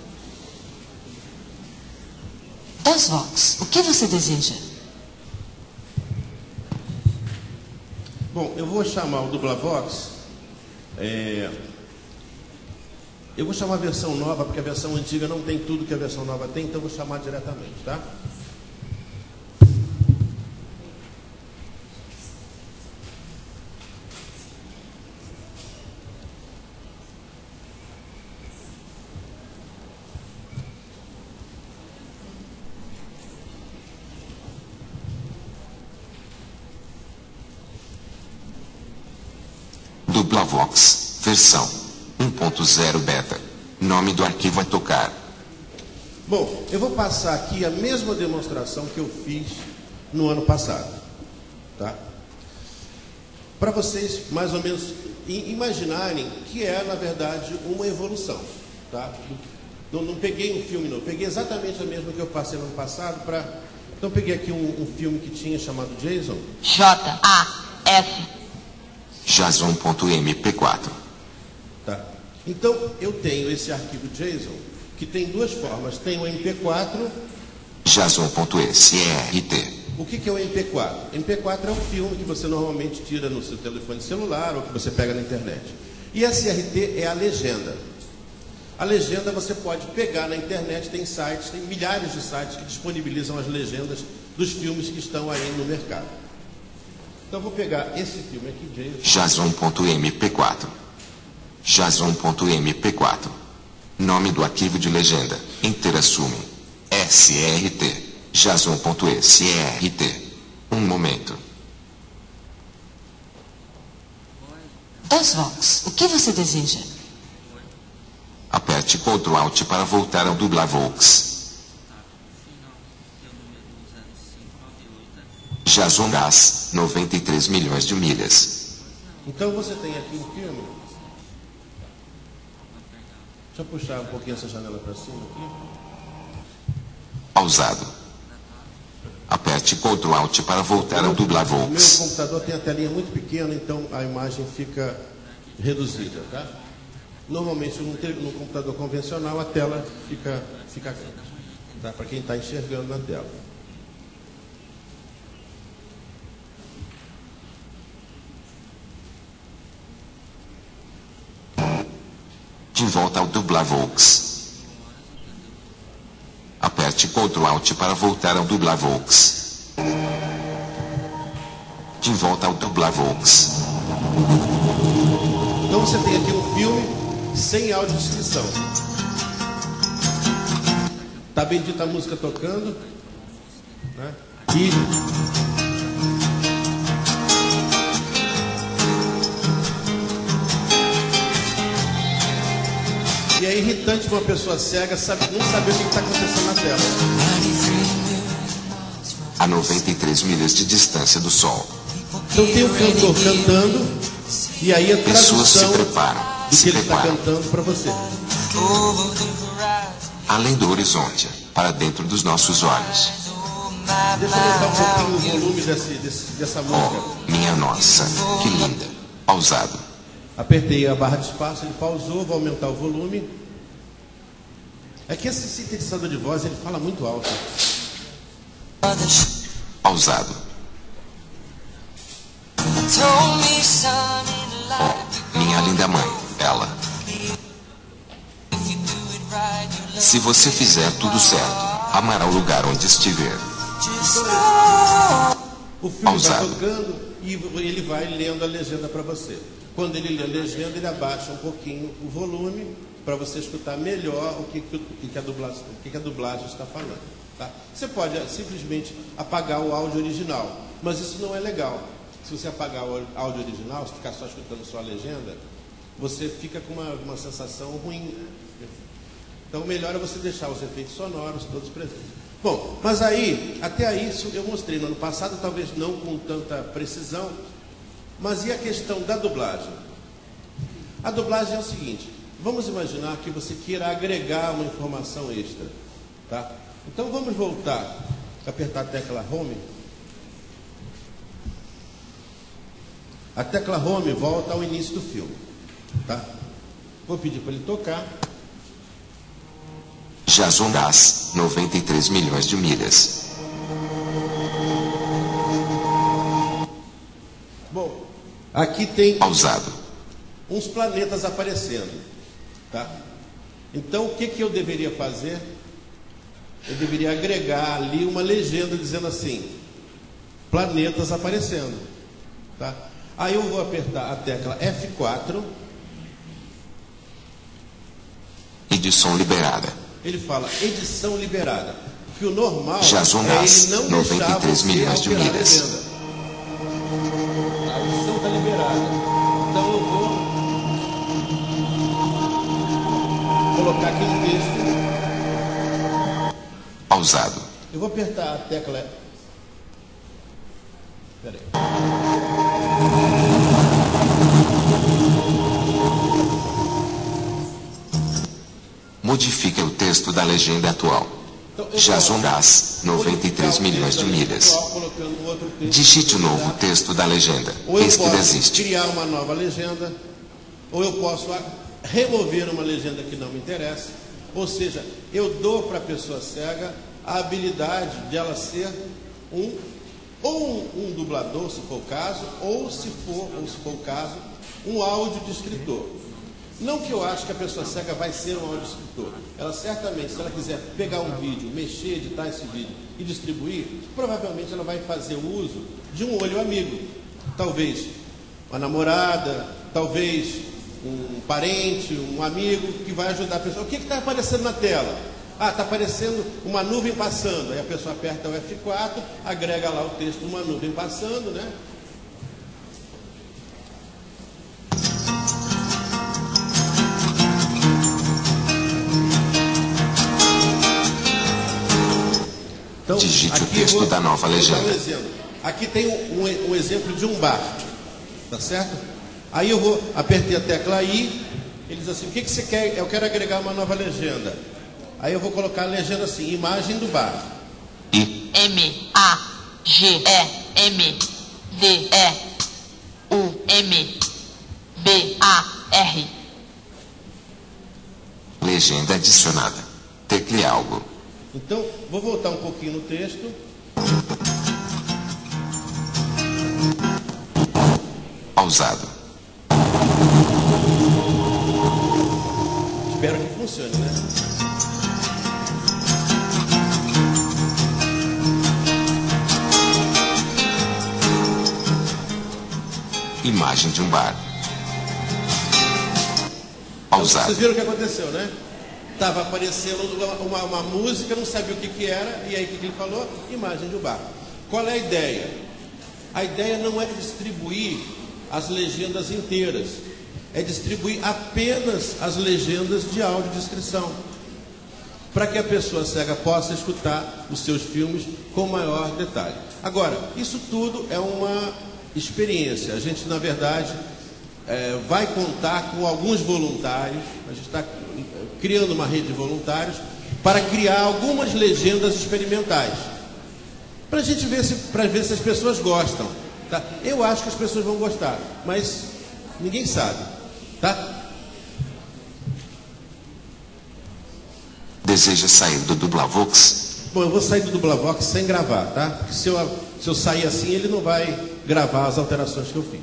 DOSVox, o que você deseja? Bom, eu vou chamar o Dublavox. É... Eu vou chamar a versão nova, porque a versão antiga não tem tudo que a versão nova tem, então eu vou chamar diretamente, tá? Dublavox, versão um ponto zero beta. Nome do arquivo é tocar. Bom, eu vou passar aqui a mesma demonstração que eu fiz no ano passado, tá? Para vocês mais ou menos imaginarem que é, na verdade, uma evolução, tá? Não, não peguei um filme, não. Peguei exatamente a mesma que eu passei no ano passado para... Então peguei aqui um, um filme que tinha chamado Jason. J A S Jason ponto M P quatro. Tá. Então, eu tenho esse arquivo JSON, que tem duas formas. Tem o M P quatro... Jason ponto S R T. O que, que é o M P quatro? M P quatro é um filme que você normalmente tira no seu telefone celular ou que você pega na internet. E S R T é a legenda. A legenda você pode pegar na internet, tem sites, tem milhares de sites que disponibilizam as legendas dos filmes que estão aí no mercado. Então, eu vou pegar esse filme aqui, Jason ponto M P quatro. Jason ponto M P quatro. Nome do arquivo de legenda. Interassume. S R T. Jason ponto S R T. Um momento. DOSVox, o que você deseja? Aperte Ctrl Alt para voltar ao Dublavox. Jason Gás, noventa e três milhões de milhas. Então você tem aqui um filme. Deixa eu puxar um pouquinho essa janela para cima aqui. Pausado. Aperte Ctrl Alt para voltar ao Dublavox. O meu computador tem a telinha muito pequena, então a imagem fica reduzida, tá? Normalmente no, no computador convencional a tela fica, fica grande, tá? Para quem está enxergando na tela. De volta ao Dublavox. Aperte Ctrl Alt para voltar ao Dublavox. De volta ao Dublavox. Então você tem aqui um filme sem audiodescrição. Tá bendita a música tocando, né? E E aí irritante uma pessoa cega sabe, não saber o que está acontecendo na tela. A noventa e três milhas de distância do Sol. Então tem o cantor cantando e aí a Pessoas se tradução preparam, do se que ele está preparam. cantando para você. Além do horizonte, para dentro dos nossos olhos. Deixa eu aumentar um pouquinho o volume desse, desse, dessa música. Oh, minha nossa, que linda. Pausado. Apertei a barra de espaço, ele pausou, vou aumentar o volume. É que esse sintetizador de voz, ele fala muito alto. Pausado. Oh, minha linda mãe, ela. Se você fizer tudo certo, amará o lugar onde estiver. O filme Pausado. vai tocando e ele vai lendo a legenda para você. Quando ele lê a legenda, ele abaixa um pouquinho o volume para você escutar melhor o que, que, o que, a, dublagem, o que, que a dublagem está falando. Tá? Você pode simplesmente apagar o áudio original, mas isso não é legal. Se você apagar o áudio original, se ficar só escutando só a legenda, você fica com uma, uma sensação ruim. Então, o melhor é você deixar os efeitos sonoros todos presentes. Bom, mas aí, até aí, isso eu mostrei no ano passado, talvez não com tanta precisão, mas e a questão da dublagem? A dublagem é o seguinte, vamos imaginar que você queira agregar uma informação extra, tá? Então, vamos voltar, apertar a tecla Home. A tecla Home volta ao início do filme, tá? Vou pedir para ele tocar. Jason Gás, noventa e três milhões de milhas. Bom, aqui tem Pausado. uns planetas aparecendo, tá? Então, o que, que eu deveria fazer? Eu deveria agregar ali uma legenda dizendo assim, planetas aparecendo, tá? Aí eu vou apertar a tecla F quatro. Edição liberada. Ele fala edição liberada, porque o normal Jason é Gás, ele não noventa deixar e três você milhões de alterar a milhas. legenda. A edição está liberada. Então eu vou colocar aqui no texto. Pausado. Eu vou apertar a tecla. Espera aí. Modifique o texto da legenda atual. Então, eu Jason posso Gás, noventa e três modificar o milhões de texto milhas. atual colocando um outro texto Digite o no novo lugar. texto da legenda. Ou eu Eis que posso desiste. criar uma nova legenda, ou eu posso a- remover uma legenda que não me interessa. Ou seja, eu dou para a pessoa cega a habilidade de ela ser um ou um, um dublador, se for o caso, ou se for, ou se for o caso, um audiodescritor. Não que eu acho que a pessoa cega vai ser um audiodescritor. Ela certamente, se ela quiser pegar um vídeo, mexer, editar esse vídeo e distribuir, provavelmente ela vai fazer uso de um olho amigo. Talvez uma namorada, talvez um parente, um amigo que vai ajudar a pessoa. O que está aparecendo na tela? Ah, está aparecendo uma nuvem passando. Aí a pessoa aperta o F quatro, agrega lá o texto, uma nuvem passando, né? Então, Digite o aqui eu texto vou- da nova vou dar legenda. Um exemplo. Aqui tem um, um- um exemplo de um bar, tá certo? Aí eu vou, apertei a tecla I, ele diz assim, o que, que você quer? Eu quero agregar uma nova legenda. Aí eu vou colocar a legenda assim, imagem do bar. I. M A G E M D E U M B A R. Legenda adicionada. Tecle algo. Então, vou voltar um pouquinho no texto. Pausado. Espero que funcione, né? Imagem de um bar. Pausado. Vocês viram o que aconteceu, né? Estava aparecendo uma, uma, uma música, não sabia o que, que era, e aí o que, que ele falou? Imagem de um bar. Qual é a ideia? A ideia não é distribuir as legendas inteiras. é distribuir apenas as legendas de audiodescrição, para que a pessoa cega possa escutar os seus filmes com maior detalhe. Agora, isso tudo é uma experiência. A gente, na verdade, é, vai contar com alguns voluntários. A gente está criando uma rede de voluntários para criar algumas legendas experimentais, para a gente ver se, para ver se as pessoas gostam. Tá? Eu acho que as pessoas vão gostar, mas ninguém sabe. Tá? Deseja sair do Dublavox? Bom, eu vou sair do Dublavox sem gravar, tá? Porque se eu, se eu sair assim, ele não vai gravar as alterações que eu fiz.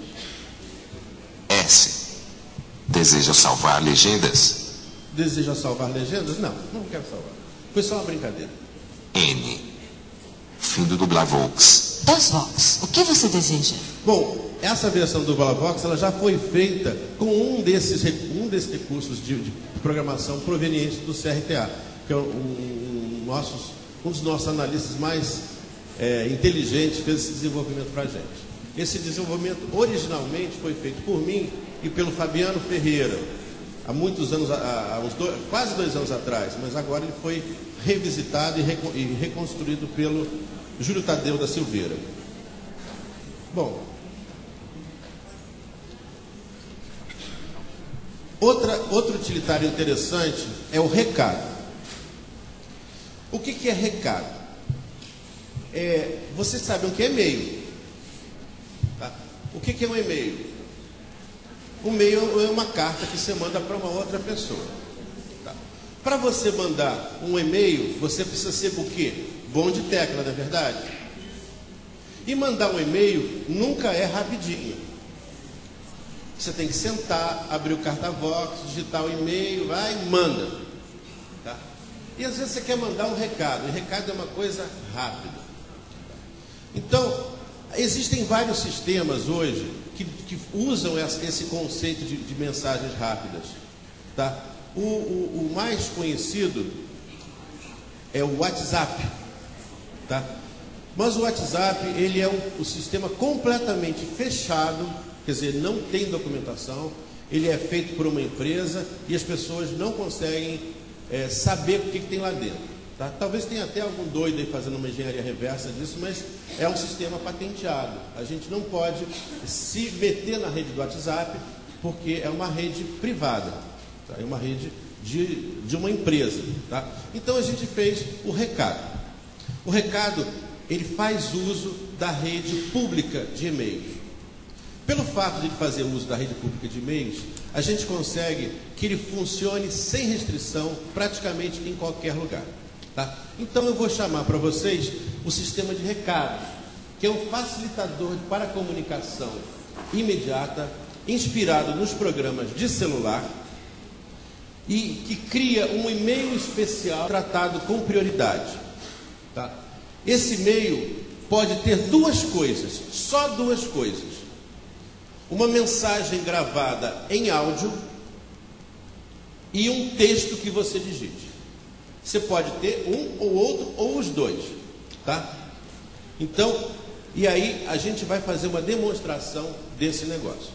S. Deseja salvar legendas? Deseja salvar legendas? Não, não quero salvar. Foi só uma brincadeira. N. Fim do Dublavox. DOSVOX, o que você deseja? Bom, essa versão do Dublavox, ela já foi feita com um desses, um desses recursos de, de programação provenientes do C R T A, que é um, um, nossos, um dos nossos analistas mais é, inteligentes fez esse desenvolvimento para a gente. Esse desenvolvimento originalmente foi feito por mim e pelo Fabiano Ferreira, há muitos anos, há uns dois, quase dois anos atrás, mas agora ele foi revisitado e, recon, e reconstruído pelo Júlio Tadeu da Silveira. Bom, outra, outro utilitário interessante é o recado. O que, que é recado? É, vocês sabem o que é e-mail. Tá? O que, que é um e-mail? O e-mail é uma carta que você manda para uma outra pessoa. Tá? Para você mandar um e-mail, você precisa ser o quê? Bom de tecla, não é verdade? E mandar um e-mail nunca é rapidinho. Você tem que sentar, abrir o carta-vox, digitar o e-mail, vai e manda. Tá? E às vezes você quer mandar um recado, e recado é uma coisa rápida. Então, existem vários sistemas hoje que, que usam esse conceito de, de mensagens rápidas. Tá? O, o, o mais conhecido é o WhatsApp. Tá? Mas o WhatsApp, ele é um, um sistema completamente fechado, quer dizer, não tem documentação, ele é feito por uma empresa e as pessoas não conseguem é, saber o que, que tem lá dentro. Tá? Talvez tenha até algum doido aí fazendo uma engenharia reversa disso, mas é um sistema patenteado. A gente não pode se meter na rede do WhatsApp, porque é uma rede privada, tá? É uma rede de, de uma empresa. Tá? Então a gente fez o recado. O recado, ele faz uso da rede pública de e-mails. Pelo fato de fazer uso da rede pública de e-mails, a gente consegue que ele funcione sem restrição praticamente em qualquer lugar. Tá? Então eu vou chamar para vocês o sistema de recados, que é um facilitador para a comunicação imediata, inspirado nos programas de celular e que cria um e-mail especial tratado com prioridade. Tá? Esse e-mail pode ter duas coisas, só duas coisas. Uma mensagem gravada em áudio e um texto que você digite. Você pode ter um ou outro ou os dois, tá? Então, e aí a gente vai fazer uma demonstração desse negócio.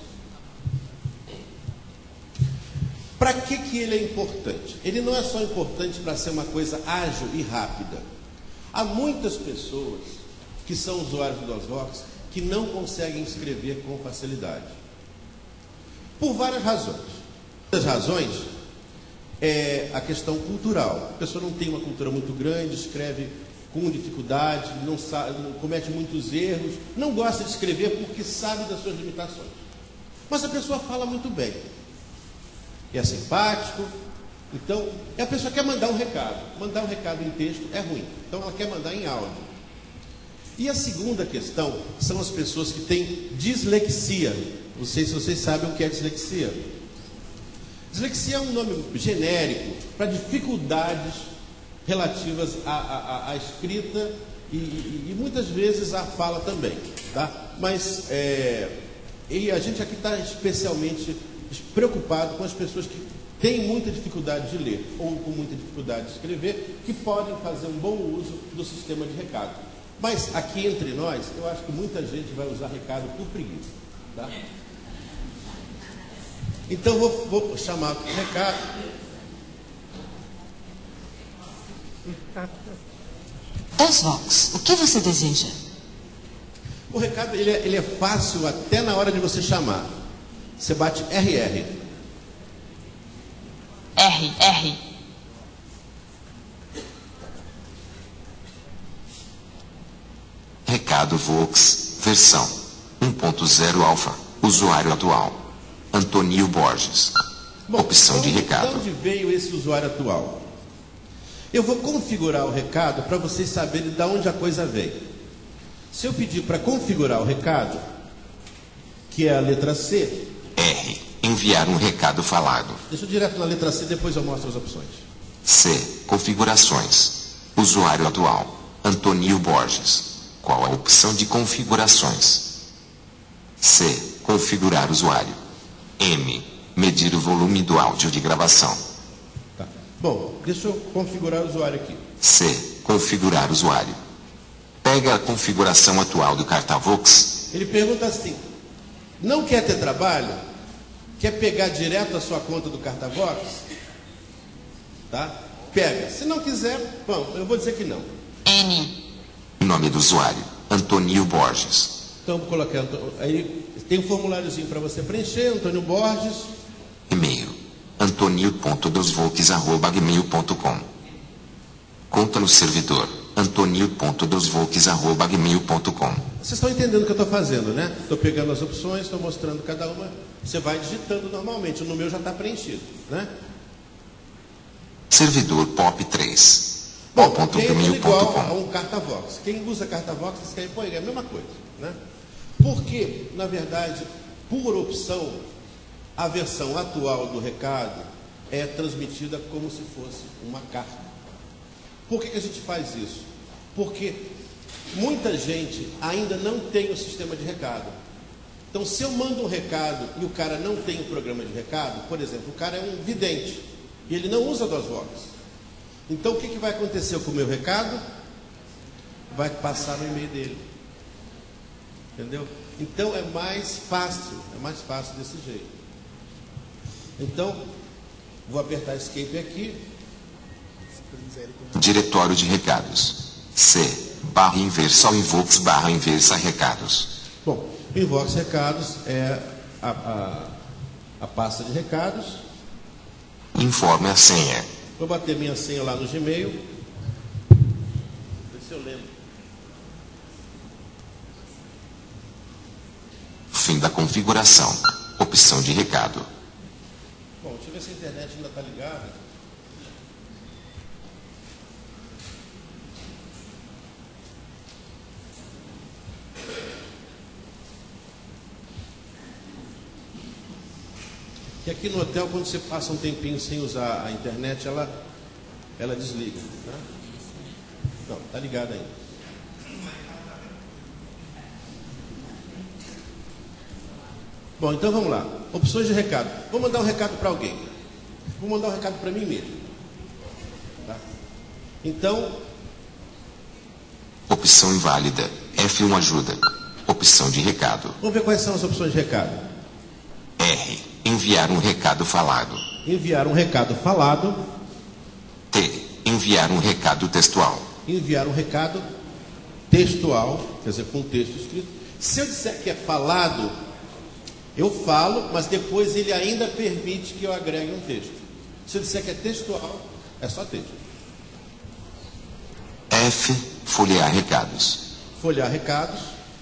Para que que ele é importante? Ele não é só importante para ser uma coisa ágil e rápida. Há muitas pessoas que são usuários do DOSVOX que não conseguem escrever com facilidade. Por várias razões. Uma das razões é a questão cultural. A pessoa não tem uma cultura muito grande, escreve com dificuldade, não sabe, comete muitos erros, não gosta de escrever porque sabe das suas limitações. Mas a pessoa fala muito bem. É simpático. Então, a pessoa quer mandar um recado. Mandar um recado em texto é ruim. Então, ela quer mandar em áudio. E a segunda questão são as pessoas que têm dislexia. Não sei se vocês sabem o que é dislexia. Dislexia é um nome genérico para dificuldades relativas à, à, à escrita e, e, e muitas vezes à fala também. Tá? Mas é, e a gente aqui está especialmente preocupado com as pessoas que têm muita dificuldade de ler ou com muita dificuldade de escrever, que podem fazer um bom uso do sistema de recado. Mas aqui entre nós, eu acho que muita gente vai usar recado por preguiça. Tá? Então, vou, vou chamar o recado. DOSVOX, o que você deseja? O recado ele é, ele é fácil até na hora de você chamar. Você bate R R. R, R. Recado Vox, versão um ponto zero alfa, usuário atual, Antônio Borges. Bom, opção de recado. De onde veio esse usuário atual? Eu vou configurar o recado para vocês saberem de onde a coisa veio. Se eu pedir para configurar o recado, que é a letra C... R. Enviar um recado falado. Deixa eu direto na letra C, depois eu mostro as opções. C. Configurações. Usuário atual, Antônio Borges. Qual a opção de configurações? C. Configurar usuário. M. Medir o volume do áudio de gravação. Tá. Bom, deixa eu configurar o usuário aqui. C. Configurar usuário. Pega a configuração atual do Cartavox. Ele pergunta assim: não quer ter trabalho? Quer pegar direto a sua conta do Cartavox? Tá? Pega. Se não quiser, bom, eu vou dizer que não. N. Nome do usuário, Antônio Borges. Então, vou colocar. Aí tem um formuláriozinho para você preencher, Antônio Borges. E-mail, antonio ponto dosvolks arroba gmail ponto com. Conta no servidor, antonio ponto dosvolks arroba gmail ponto com. Vocês estão entendendo o que eu estou fazendo, né? Estou pegando as opções, estou mostrando cada uma. Você vai digitando normalmente. O meu já está preenchido, né? Servidor pop três. Bom, ponto tem gmail tudo igual ponto com. a um Cartavox. Quem usa Cartavox, vocês querem pôr, é a mesma coisa, né? Porque, na verdade, por opção, a versão atual do recado é transmitida como se fosse uma carta. Por que que a gente faz isso? Porque muita gente ainda não tem o sistema de recado. Então, se eu mando um recado e o cara não tem o programa de recado, por exemplo, o cara é um vidente e ele não usa DOSVOX. Então, o que que vai acontecer com o meu recado? Vai passar no e-mail dele. Entendeu? Então, é mais fácil, é mais fácil desse jeito. Então, vou apertar Escape aqui. Diretório de recados. C. Barra inversa invox barra inversa recados. Bom, invox recados é a, a, a pasta de recados. Informe a senha. Vou bater minha senha lá no Gmail. Ver se eu lembro. Fim da configuração. Opção de recado. Bom, deixa eu ver se a internet ainda está ligada. Que aqui no hotel, quando você passa um tempinho sem usar a internet, ela, ela desliga. Né? Não, está ligada ainda. Bom, então vamos lá. Opções de recado. Vou mandar um recado para alguém. Vou mandar um recado para mim mesmo. Tá? Então... Opção inválida. F um ajuda. Opção de recado. Vamos ver quais são as opções de recado. R. Enviar um recado falado. Enviar um recado falado. T. Enviar um recado textual. Enviar um recado textual, quer dizer, com texto escrito. Se eu disser que é falado, eu falo, mas depois ele ainda permite que eu agregue um texto. Se eu disser que é textual, é só texto. F. Folhear recados. Folhear recados.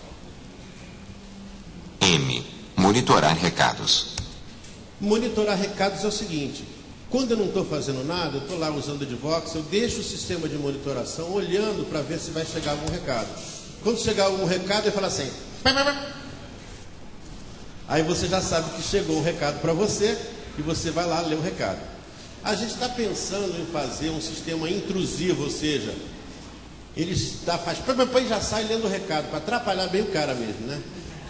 M. Monitorar recados. Monitorar recados é o seguinte: quando eu não estou fazendo nada, eu estou lá usando o DOSVOX, eu deixo o sistema de monitoração olhando para ver se vai chegar algum recado. Quando chegar algum recado, ele fala assim... Aí você já sabe que chegou um recado para você e você vai lá ler o recado. A gente está pensando em fazer um sistema intrusivo, ou seja, ele está, faz e já sai lendo o recado, para atrapalhar bem o cara mesmo, né?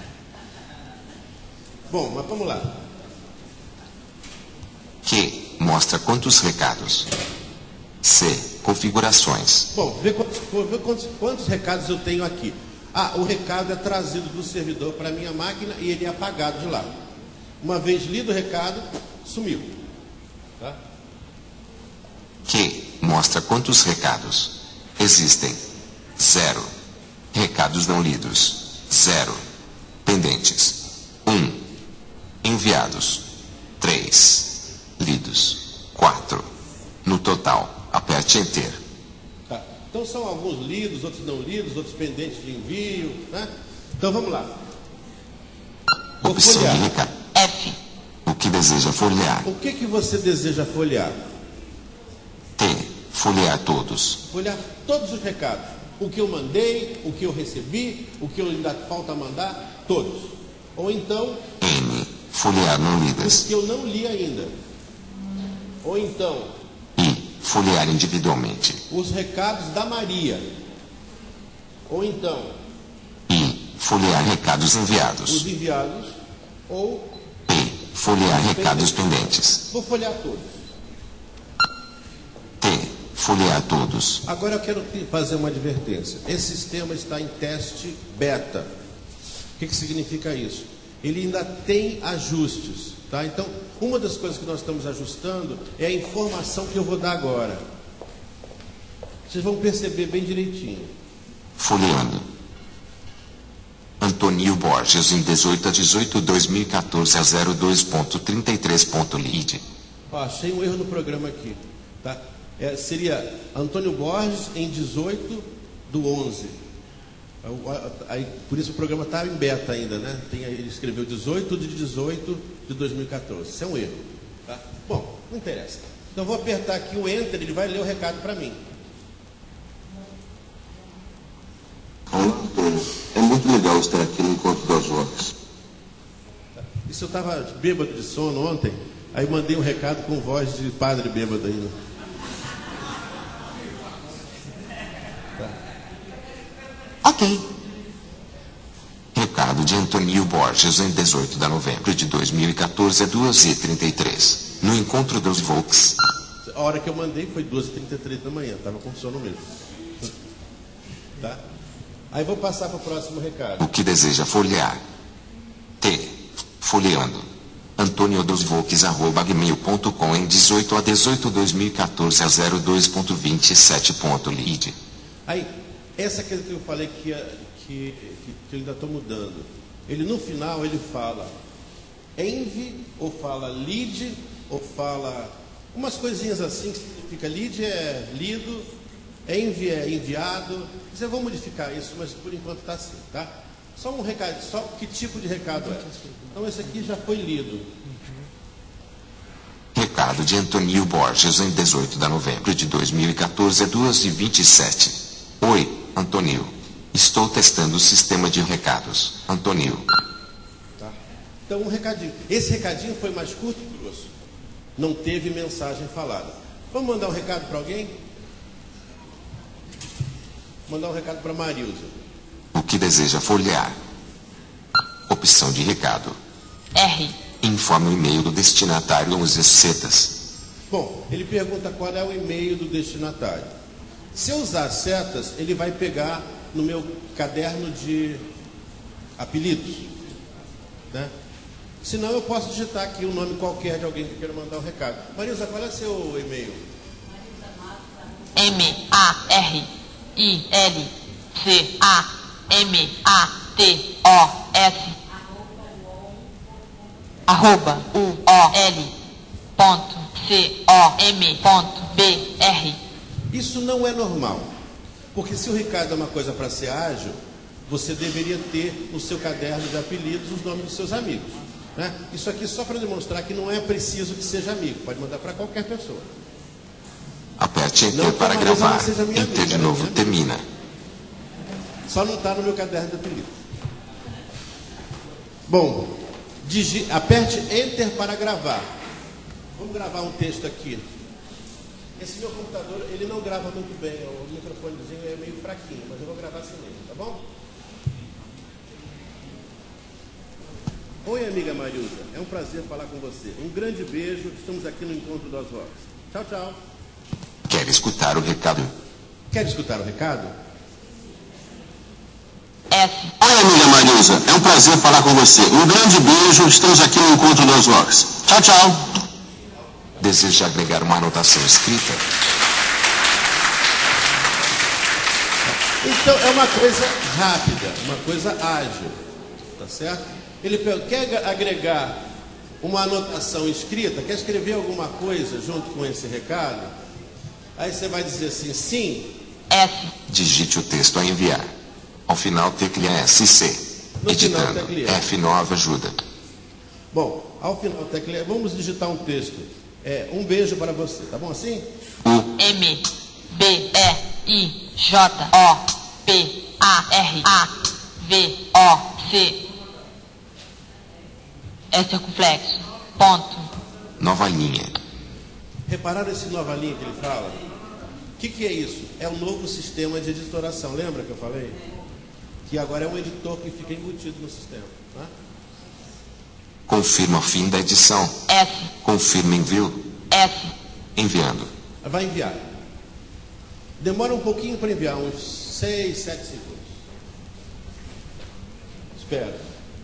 Bom, mas vamos lá. Q. Mostra quantos recados. C. Configurações. Bom, vê quantos, vê quantos, quantos recados eu tenho aqui. Ah, o recado é trazido do servidor para a minha máquina e ele é apagado de lá. Uma vez lido o recado, sumiu. Tá? Q mostra quantos recados existem. Zero. Recados não lidos. Zero. Pendentes. Um. Enviados. Três. Lidos. Quatro. No total, aperte Enter. Tá. Então são alguns lidos, outros não lidos, outros pendentes de envio. Né? Então vamos lá. Vou Opção folhear. de recado. F. O que deseja folhear? O que, que você deseja folhear? T. Folhear todos. Folhear todos os recados. O que eu mandei, o que eu recebi, o que eu ainda falta mandar, todos. Ou então, N. Folhear não os lidas. que eu não li ainda. Ou então, I. Folhear individualmente. os recados da Maria. Ou então, I. Folhear recados os enviados. enviados. Ou, P. Folhear recados pendentes. vou folhear todos. T. Folhear todos. Agora eu quero te fazer uma advertência. Esse sistema está em teste beta. O que, que significa isso? Ele ainda tem ajustes. Tá? Então, uma das coisas que nós estamos ajustando é a informação que eu vou dar agora. Vocês vão perceber bem direitinho. Folheando. Antônio Borges em dezoito a dezoito dois mil e quatorze a zero dois ponto trinta e três ponto lead. Ó, achei um erro no programa aqui. Tá? É, seria Antônio Borges em dezoito do onze. Aí, por isso o programa está em beta ainda, né? Tem, ele escreveu dezoito de dezoito de dois mil e quatorze. Isso é um erro. Tá? Bom, não interessa. Então vou apertar aqui o Enter, ele vai ler o recado para mim. Olá, Antônio. É muito legal estar aqui no Encontro das Vox. Isso eu estava bêbado de sono ontem, aí mandei um recado com voz de padre bêbado ainda. Ok. Recado de Antônio Borges em dezoito de novembro de dois mil e quatorze a duas e trinta e três. No Encontro dos Vox. A hora que eu mandei foi duas e trinta e três da manhã, estava com sono mesmo. Tá? Aí vou passar para o próximo recado. O que deseja folhear? T. Folheando. Antônio dos Vox arroba gmail ponto com em dezoito a dezoito de dois mil e quatorze a zero dois ponto vinte e sete ponto lead. Aí, essa coisa que eu falei que, que, que, que eu ainda estou mudando. Ele no final ele fala envie, ou fala lead, ou fala umas coisinhas assim que significa lead é lido, envie é enviado. Eu vou modificar isso, mas por enquanto está assim, tá? Só um recado, só que tipo de recado é. Então esse aqui já foi lido. Recado de Antônio Borges em dezoito de novembro de dois mil e quatorze a duas e vinte e sete. Oi, Antônio. Estou testando o sistema de recados. Antônio. Tá? Então um recadinho. Esse recadinho foi mais curto e grosso. Não teve mensagem falada. Vamos mandar um recado para alguém? Mandar um recado para Marilza. O que deseja folhear? Opção de recado. R. Informe o e-mail do destinatário ou use setas. Bom, ele pergunta qual é o e-mail do destinatário. Se eu usar setas, ele vai pegar no meu caderno de apelidos, né? Senão eu posso digitar aqui um nome qualquer de alguém que queira mandar um recado. Marilza, qual é o seu e-mail? M A R I L C A M A T O S arroba U O L ponto C O M ponto B R. Isso não é normal, porque se o recado é uma coisa para ser ágil, você deveria ter no seu caderno de apelidos os nomes dos seus amigos, né? Isso aqui é só para demonstrar que não é preciso que seja amigo, pode mandar para qualquer pessoa. Aperte Não Enter que para a Marilza gravar. não seja minha Enter amiga, de né? novo Minha termina. Só não está no meu caderno de apelidos. Bom, digi... aperte Enter para gravar. Vamos gravar um texto aqui. Esse meu computador, ele não grava muito bem, o microfonezinho é meio fraquinho, mas eu vou gravar assim mesmo, tá bom? Oi, amiga Marilza, é um prazer falar com você. Um grande beijo, estamos aqui no Encontro das Vox. Tchau, tchau. Quer escutar o recado? Quer escutar o recado? S. Oi, amiga Marisa. É um prazer falar com você. Um grande beijo. Estamos aqui no encontro das Vox. Tchau, tchau. Deseja agregar uma anotação escrita? Então, é uma coisa rápida, uma coisa ágil, tá certo? Ele quer agregar uma anotação escrita, quer escrever alguma coisa junto com esse recado, aí você vai dizer assim, sim. S. Digite o texto a enviar. Ao final, tecle S C. No Editando, final, tecle S. F nove ajuda. Bom, ao final, tecle, vamos digitar um texto. É, um beijo para você, tá bom assim? U M B E I J O P A R A V O C É circunflexo. Ponto. Nova linha. Repararam esse nova linha que ele fala? O que, que é isso? É um novo sistema de editoração. Lembra que eu falei? Que agora é um editor que fica embutido no sistema. Tá? Confirma o fim da edição. S. Confirma envio. S. Enviando. Vai enviar. Demora um pouquinho para enviar, uns seis, sete segundos. Espera.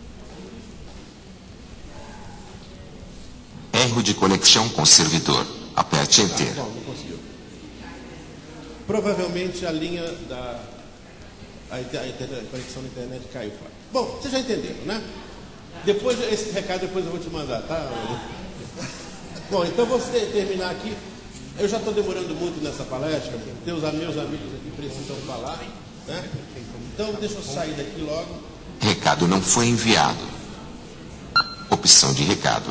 Erro de conexão com servidor. Aperte Enter. Ah, bom, não conseguiu. Provavelmente a linha da a, inter, a, inter, a conexão da internet caiu fora. Bom, vocês já entenderam, né? Depois, esse recado depois eu vou te mandar, tá? Bom, então vou terminar aqui. Eu já estou demorando muito nessa palestra, porque os meus amigos aqui precisam falar, né? Então deixa eu sair daqui logo. Recado não foi enviado. Opção de recado.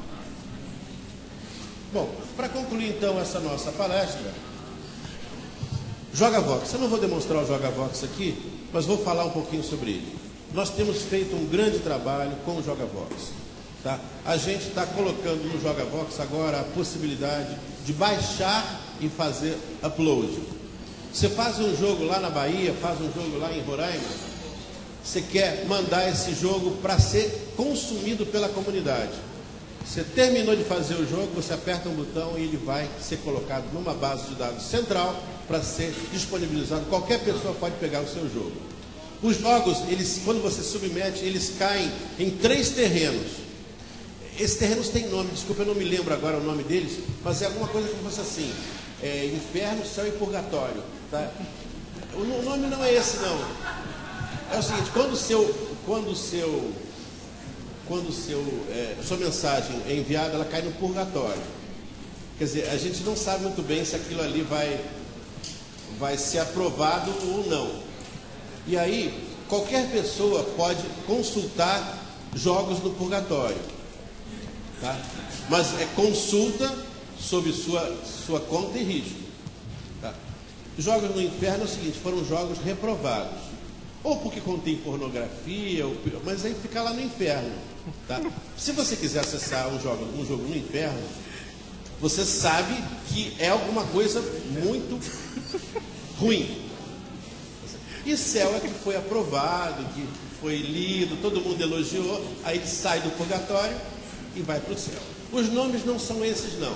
Bom, para concluir então essa nossa palestra, JogaVox. Eu não vou demonstrar o JogaVox aqui, mas vou falar um pouquinho sobre ele. Nós temos feito um grande trabalho com o JogaVox. Tá? A gente está colocando no JogaVox agora a possibilidade de baixar e fazer upload. Você faz um jogo lá na Bahia, faz um jogo lá em Roraima, você quer mandar esse jogo para ser consumido pela comunidade. Você terminou de fazer o jogo, você aperta um botão e ele vai ser colocado numa base de dados central para ser disponibilizado. Qualquer pessoa pode pegar o seu jogo. Os jogos, eles, quando você submete, eles caem em três terrenos. Esses terrenos têm nome, desculpa, eu não me lembro agora o nome deles, mas é alguma coisa que fosse assim, é, inferno, céu e purgatório. Tá? O nome não é esse não. É o seguinte, quando o seu, quando o seu, quando o seu, é, sua mensagem é enviada, ela cai no purgatório. Quer dizer, a gente não sabe muito bem se aquilo ali vai, vai ser aprovado ou não. E aí, qualquer pessoa pode consultar jogos no purgatório. Tá? Mas é consulta sob sua, sua conta e risco. Tá? Jogos no inferno é o seguinte, foram jogos reprovados. Ou porque contém pornografia, ou, mas aí fica lá no inferno. Tá? Se você quiser acessar um jogo, um jogo no inferno, você sabe que é alguma coisa muito ruim. E céu é que foi aprovado, que foi lido, todo mundo elogiou, aí ele sai do purgatório e vai para o céu. Os nomes não são esses não,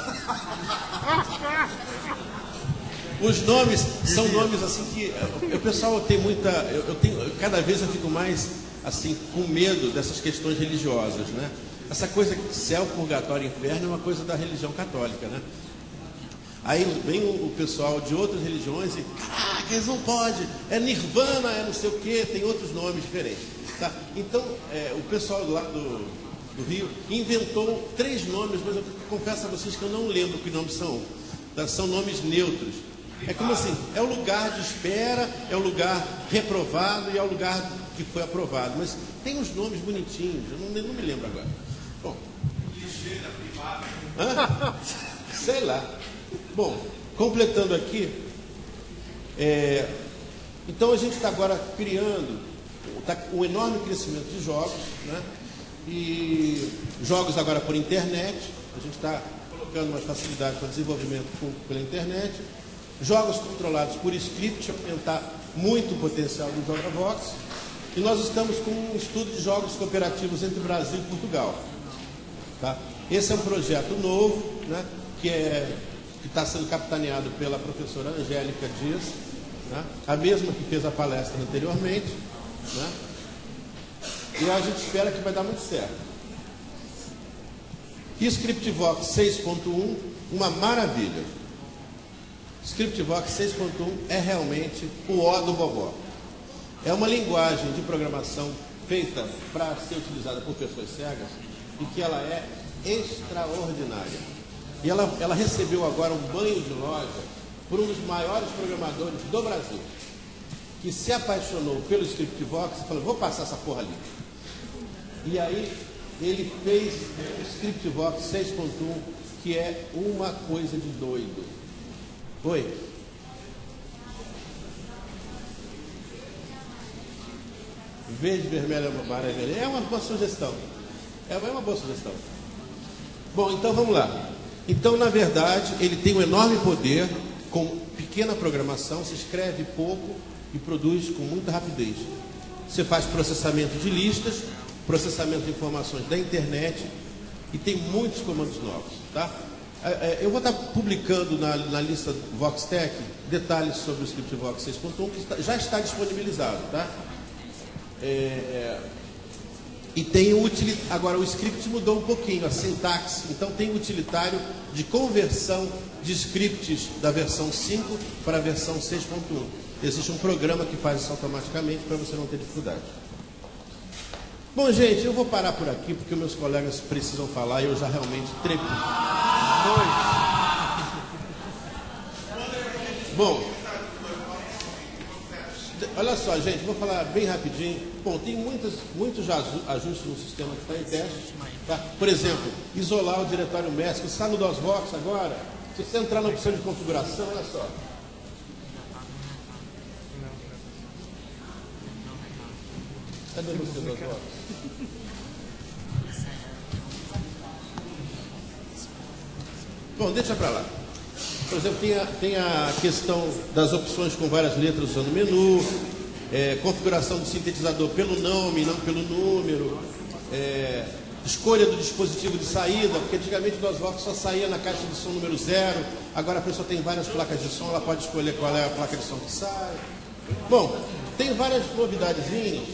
tá? Os nomes são nomes assim que o pessoal tem muita, eu, eu tenho, cada vez eu fico mais assim com medo dessas questões religiosas, né? Essa coisa que céu, purgatório e inferno é uma coisa da religião católica, né? Aí vem o, o pessoal de outras religiões e, caraca, eles não podem, é nirvana, é não sei o que, tem outros nomes diferentes, tá? Então, é, o pessoal lá do, do Rio inventou três nomes, mas eu confesso a vocês que eu não lembro que nomes são, tá? São nomes neutros. É como assim, é o lugar de espera, é o lugar reprovado e é o lugar que foi aprovado. Mas tem uns nomes bonitinhos, eu não, não me lembro agora. Bom. Lixeira privada. Hã? Sei lá. Bom, completando aqui, é, então a gente está agora criando tá, um enorme crescimento de jogos, né? E jogos agora por internet, a gente está colocando mais facilidade para desenvolvimento por, pela internet. Jogos controlados por script, aumentar muito o potencial do JogaVox. E nós estamos com um estudo de jogos cooperativos entre Brasil e Portugal. Tá? Esse é um projeto novo, né, que é, que está sendo capitaneado pela professora Angélica Dias, né, a mesma que fez a palestra anteriormente. né? E a gente espera que vai dar muito certo. Scriptvox seis ponto um, uma maravilha. Scriptvox seis ponto um é realmente o ó do vovó. É uma linguagem de programação feita para ser utilizada por pessoas cegas e que ela é extraordinária. E ela, ela recebeu agora um banho de loja por um dos maiores programadores do Brasil, que se apaixonou pelo Scriptvox e falou, vou passar essa porra ali. E aí ele fez o Scriptvox seis ponto um, que é uma coisa de doido. Oi? Verde, vermelho, amarelo. É uma boa sugestão. É uma boa sugestão. Bom, então vamos lá. Então, na verdade, ele tem um enorme poder, com pequena programação, se escreve pouco e produz com muita rapidez. Você faz processamento de listas, processamento de informações da internet e tem muitos comandos novos, tá? Eu vou estar publicando na, na lista VoxTech detalhes sobre o Scriptvox seis ponto um, que está, já está disponibilizado, tá? É, e tem o utilitário. Agora o script mudou um pouquinho, a sintaxe. Então tem o utilitário de conversão de scripts da versão cinco para a versão seis ponto um. Existe um programa que faz isso automaticamente para você não ter dificuldade. Bom, gente, eu vou parar por aqui porque meus colegas precisam falar e eu já realmente trepo. Bom, olha só, gente, vou falar bem rapidinho. Bom, tem muitos, muitos ajustes no sistema que está em teste. Tá? Por exemplo, isolar o diretório mestre. Você está no DOSVox agora? Se você entrar na opção de configuração, olha só. Cadê você, DOSVox? Bom, deixa para lá. Por exemplo, tem a, tem a questão das opções com várias letras usando o menu, é, configuração do sintetizador pelo nome, não pelo número, é, escolha do dispositivo de saída, porque antigamente o DOSVox só saía na caixa de som número zero, agora a pessoa tem várias placas de som, ela pode escolher qual é a placa de som que sai. Bom, tem várias novidadezinhas,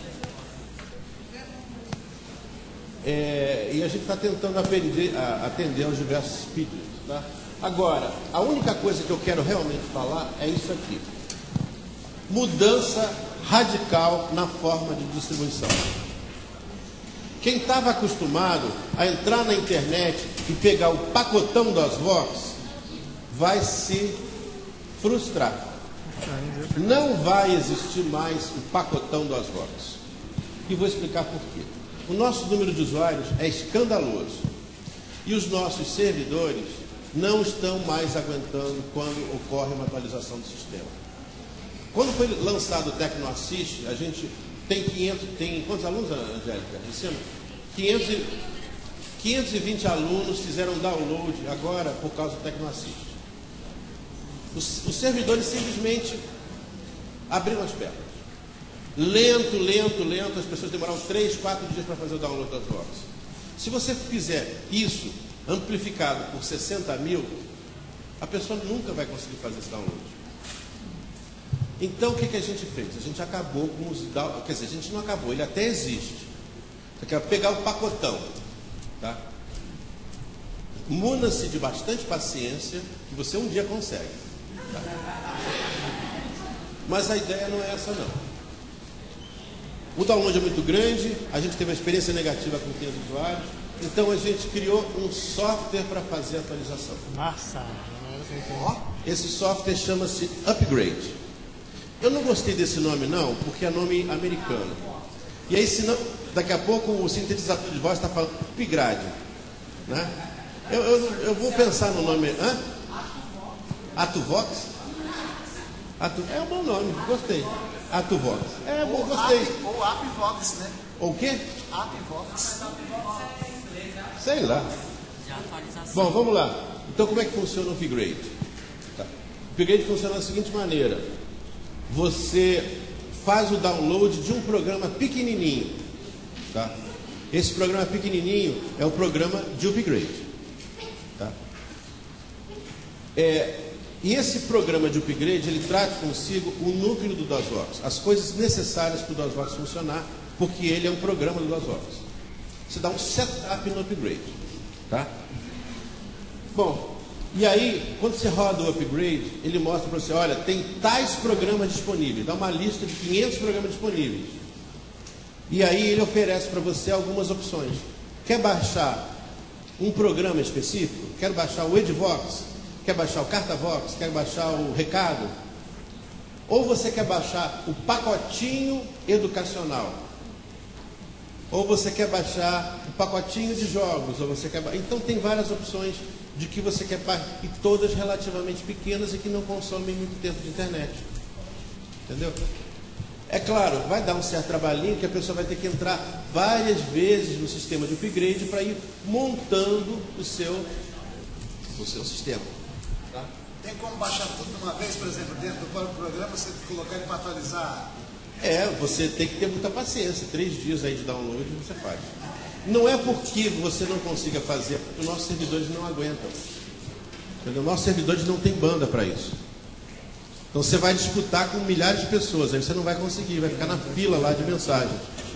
é, e a gente está tentando aprender, a, atender aos diversos pedidos, tá? Agora, a única coisa que eu quero realmente falar é isso aqui. Mudança radical na forma de distribuição. Quem estava acostumado a entrar na internet e pegar o pacotão das Vox, vai se frustrar. Não vai existir mais o pacotão das Vox. E vou explicar por quê. O nosso número de usuários é escandaloso. E os nossos servidores não estão mais aguentando quando ocorre uma atualização do sistema. Quando foi lançado o TecnoAssist, a gente tem quinhentos, tem quantos alunos, Angélica? quinhentos, quinhentos e vinte alunos fizeram download agora por causa do TecnoAssist. Os, os servidores simplesmente abriram as pernas. Lento, lento, lento, as pessoas demoraram três, quatro dias para fazer o download das Vox. Se você fizer isso amplificado por sessenta mil, a pessoa nunca vai conseguir fazer esse download. Então, o que, que a gente fez? A gente acabou com os downloads. Quer dizer, a gente não acabou, ele até existe. Você quer pegar o pacotão, tá? Muna-se de bastante paciência, que você um dia consegue. Tá? Mas a ideia não é essa, não. O download é muito grande, a gente teve uma experiência negativa com quinhentos usuários, então a gente criou um software para fazer a atualização. Nossa! Esse software chama-se Upgrade. Eu não gostei desse nome não, porque é nome americano. E aí, senão, daqui a pouco o sintetizador de voz está falando Upgrade, né? Eu, eu, eu vou pensar no nome. Hã? Atuvox? Atu, é um bom nome, gostei. Atuvox. É, bom, gostei. Ou Apvox, né? Ou o quê? Apvox. Sei lá. Bom, vamos lá. Então, como é que funciona o Upgrade? Tá. O Upgrade funciona da seguinte maneira. Você faz o download de um programa pequenininho. Tá? Esse programa pequenininho é o programa de Upgrade. Tá? É, E esse programa de upgrade, ele traz consigo o núcleo do DOSVox, as coisas necessárias para o DOSVox funcionar, porque ele é um programa do DOSVox. Você dá um setup no upgrade, tá? Bom, e aí, quando você roda o upgrade, ele mostra para você, olha, tem tais programas disponíveis, dá uma lista de quinhentos programas disponíveis. E aí ele oferece para você algumas opções. Quer baixar um programa específico? Quer baixar o Edvox? Quer baixar o Cartavox? Quer baixar o Recado? Ou você quer baixar o pacotinho educacional? Ou você quer baixar o pacotinho de jogos? Ou você quer ba... Então tem várias opções de que você quer baixar, e todas relativamente pequenas e que não consomem muito tempo de internet. Entendeu? É claro, vai dar um certo trabalhinho que a pessoa vai ter que entrar várias vezes no sistema de upgrade para ir montando o seu, o seu sistema. Tá? Tem como baixar tudo de uma vez, por exemplo, dentro do próprio programa, você colocar ele para atualizar? É, você tem que ter muita paciência. Três dias aí de download você faz. Não é porque você não consiga fazer, porque os nossos servidores não aguentam. Entendeu? Nossos servidores não têm banda para isso. Então você vai disputar com milhares de pessoas, aí você não vai conseguir, vai ficar na fila lá de mensagens.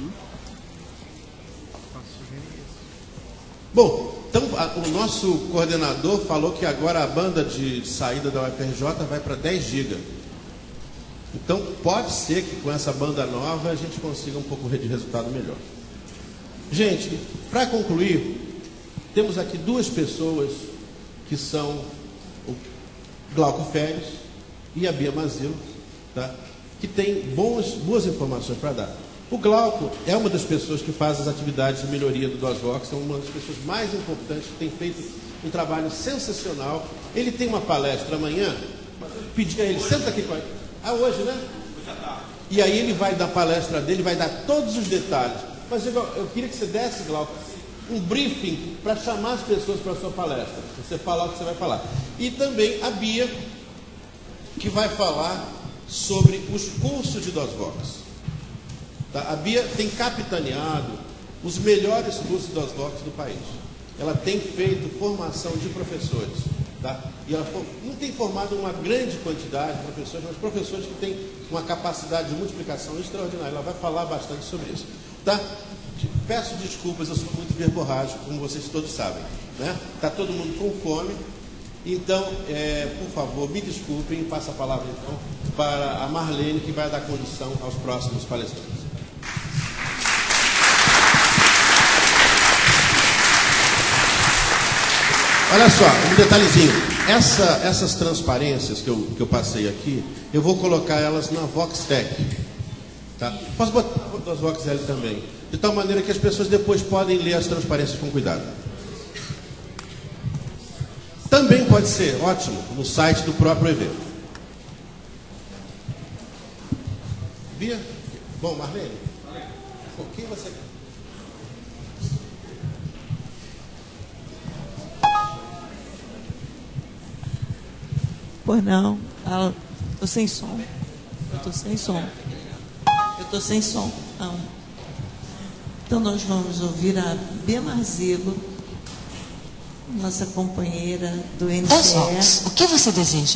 Bom, então a, o nosso coordenador falou que agora a banda de saída da U F R J vai para dez gigas. Então pode ser que com essa banda nova a gente consiga um pouco de resultado melhor. Gente, para concluir, temos aqui duas pessoas que são o Glauco Férez e a Bia Mazilo, tá? Que tem bons, boas informações para dar. O Glauco é uma das pessoas que faz as atividades de melhoria do DOSVox, é uma das pessoas mais importantes, que tem feito um trabalho sensacional. Ele tem uma palestra amanhã, pedi a ele, senta aqui com a gente. Ah, hoje, né? E aí ele vai dar a palestra dele, vai dar todos os detalhes. Mas eu, eu queria que você desse, Glauco, um briefing para chamar as pessoas para a sua palestra. Você falar o que você vai falar. E também a Bia, que vai falar sobre os cursos de DOSVox. Tá? A Bia tem capitaneado os melhores cursos de DOSVox do país. Ela tem feito formação de professores. Tá? E ela não tem formado uma grande quantidade de professores, mas professores que têm uma capacidade de multiplicação extraordinária. Ela vai falar bastante sobre isso. Tá? Peço desculpas, eu sou muito verborrágico, como vocês todos sabem. Né? Tá todo mundo com fome. Então, é, por favor, me desculpem e passo a palavra então para a Marlene, que vai dar condição aos próximos palestrantes. Olha só, um detalhezinho. Essa, essas transparências que eu, que eu passei aqui, eu vou colocar elas na VoxTech. Tá? Posso botar as VoxL também. De tal maneira que as pessoas depois podem ler as transparências com cuidado. Também pode ser, ótimo, no site do próprio evento. Bia? Bom, Marlene? O que você quer? Pois não, estou sem som. Eu estou sem som. Eu estou sem som. Não. Então nós vamos ouvir a Bia Mazilo, nossa companheira do N C E. DOSVox, o que você deseja?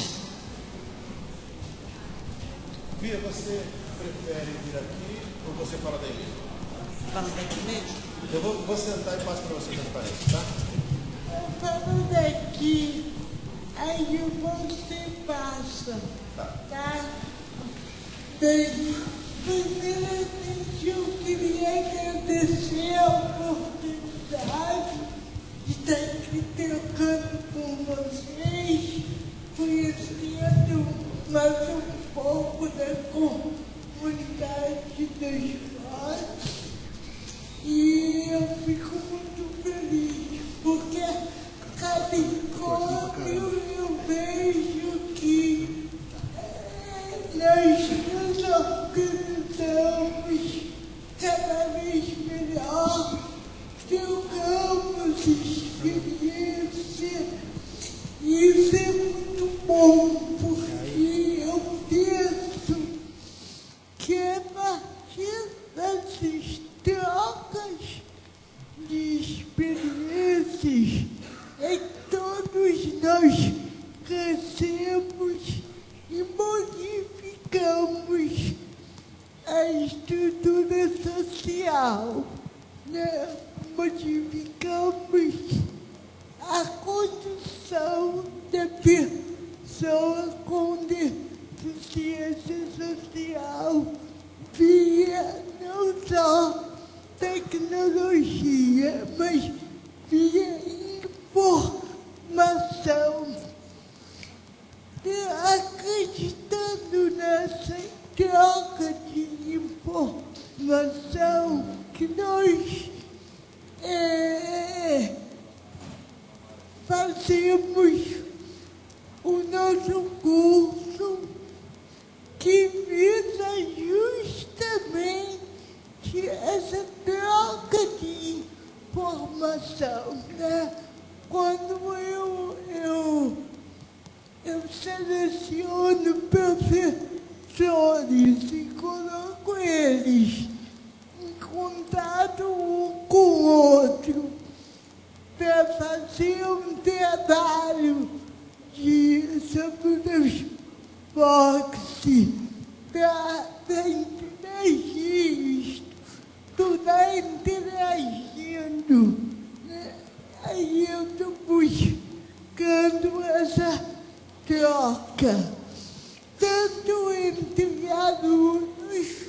Bia, você prefere vir aqui ou você fala daí mesmo? Fala daqui mesmo? Eu vou, vou sentar e passo para você a transparência, tá? Eu falo daqui, aí você passa, tá? Bem, primeiramente eu queria agradecer a oportunidade de estar aqui trocando com vocês, conhecendo mais um pouco da comunidade dos votos. E eu fico muito feliz, porque cada encontro eu vejo que nós nos organizamos cada vez melhor, trocamos experiência, e isso é muito bom, porque eu penso que a partir dessas trocas de experiências, é que todos nós crescemos a estrutura social, né? Modificamos a condição da pessoa com deficiência social via não só tecnologia, mas via informação. E acreditando nessa troca de informação que nós é, fazemos o nosso curso, que visa justamente essa troca de informação, né? Quando eu, eu, eu seleciono professores e coloco eles em contato um com o outro para fazer um trabalho de, sobre os Vox, para interagir, estudar interagindo, né? Aí eu estou buscando essa troca, tanto entre alunos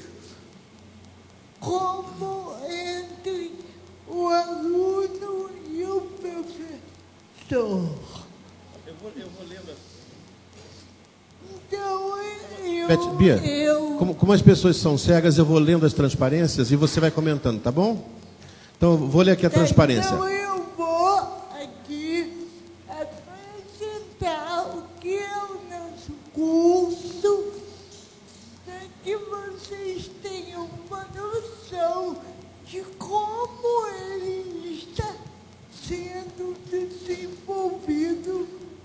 como entre o aluno e o professor. Eu vou, eu vou lendo assim. Então, eu, Beth, Bia, eu... como, como as pessoas são cegas, eu vou lendo as transparências e você vai comentando, tá bom? Então, eu vou ler aqui a transparência. Então, eu vou aqui apresentar o que é o nosso curso, para que vocês tenham uma noção de como ele está sendo desenvolvido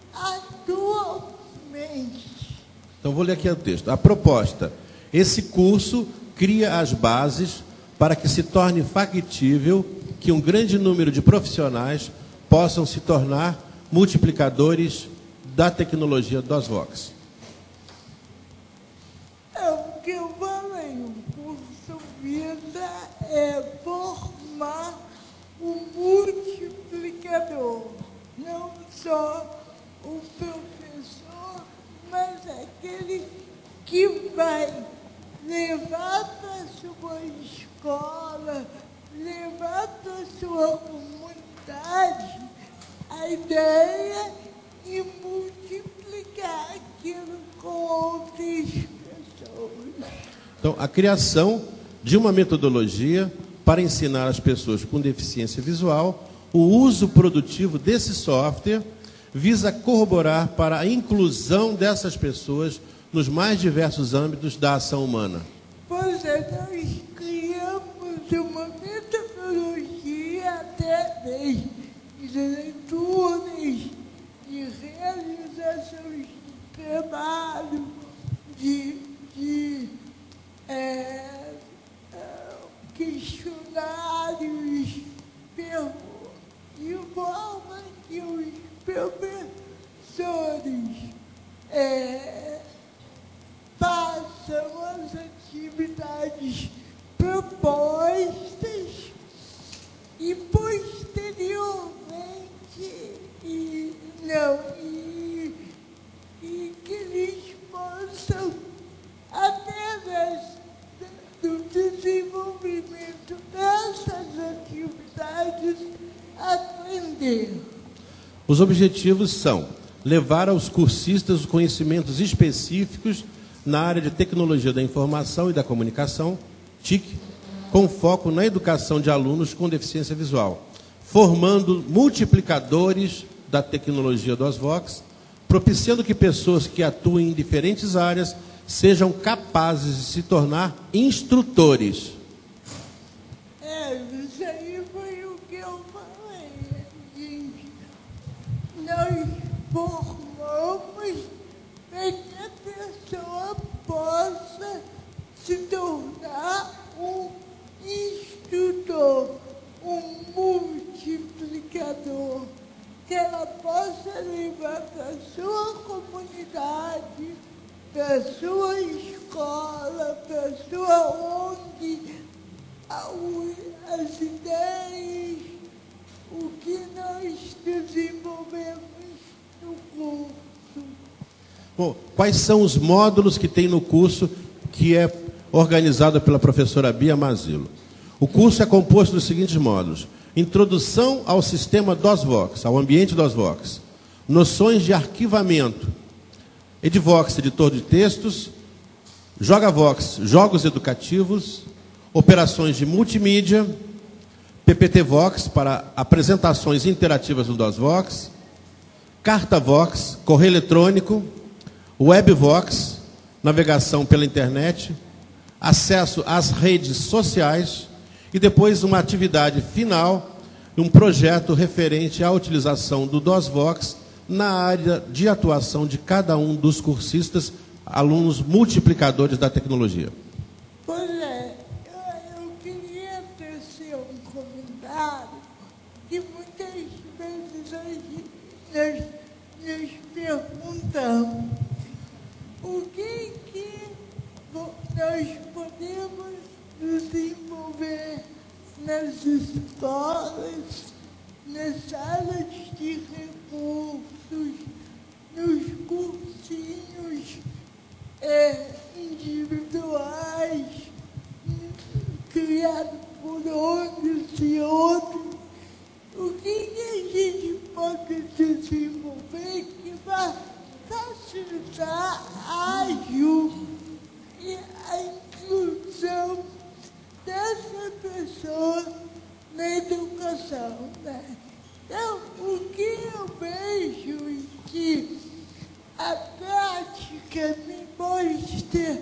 atualmente. Então, vou ler aqui o texto. A proposta. Esse curso cria as bases para que se torne factível que um grande número de profissionais possam se tornar multiplicadores da tecnologia dos Vox. É o que eu falei, o curso visa é formar um multiplicador, não só o professor, mas aquele que vai levar para a sua escola, levar para a sua comunidade a ideia e multiplicar aquilo com outras pessoas. Então, a criação de uma metodologia para ensinar as pessoas com deficiência visual o uso produtivo desse software visa corroborar para a inclusão dessas pessoas nos mais diversos âmbitos da ação humana. Pois é, nós criamos uma metodologia através de leituras, de realizações de trabalho, de, de é, questionários, de forma que os professores é, façam as atividades propostas e posteriormente e, não, e, e que eles possam, através do desenvolvimento dessas atividades, aprender. Os objetivos são levar aos cursistas os conhecimentos específicos na área de tecnologia da informação e da comunicação, T I C, com foco na educação de alunos com deficiência visual, formando multiplicadores da tecnologia dos Vox, propiciando que pessoas que atuem em diferentes áreas sejam capazes de se tornar instrutores. É, isso aí foi o que eu falei, gente. Nós formamos para que a pessoa possa se tornar um instrutor, um multiplicador, que ela possa levar para a sua comunidade, para a sua escola, escola, pessoa onde as ideias, o que nós desenvolvemos no curso. Bom, quais são os módulos que tem no curso que é organizado pela professora Bia Mazilo? O curso é composto dos seguintes módulos: introdução ao sistema DOSVox, ao ambiente DOSVox, noções de arquivamento, Edvox, editor de textos, JogaVox, jogos educativos, operações de multimídia, PPTVox, para apresentações interativas do DOSVox, CartaVox, correio eletrônico, WebVox, navegação pela internet, acesso às redes sociais e depois uma atividade final, um projeto referente à utilização do DOSVox na área de atuação de cada um dos cursistas, alunos multiplicadores da tecnologia. Pois é, eu, eu queria tecer um comentário que muitas vezes a gente, nós nos perguntamos o que, que nós podemos desenvolver nas escolas, nas salas de recursos, nos cursinhos é, individuais, criados por outros e outros. O que, que a gente pode desenvolver que vai facilitar a ajuda e a inclusão dessa pessoa na educação, né? Então, o que eu vejo que a prática me mostra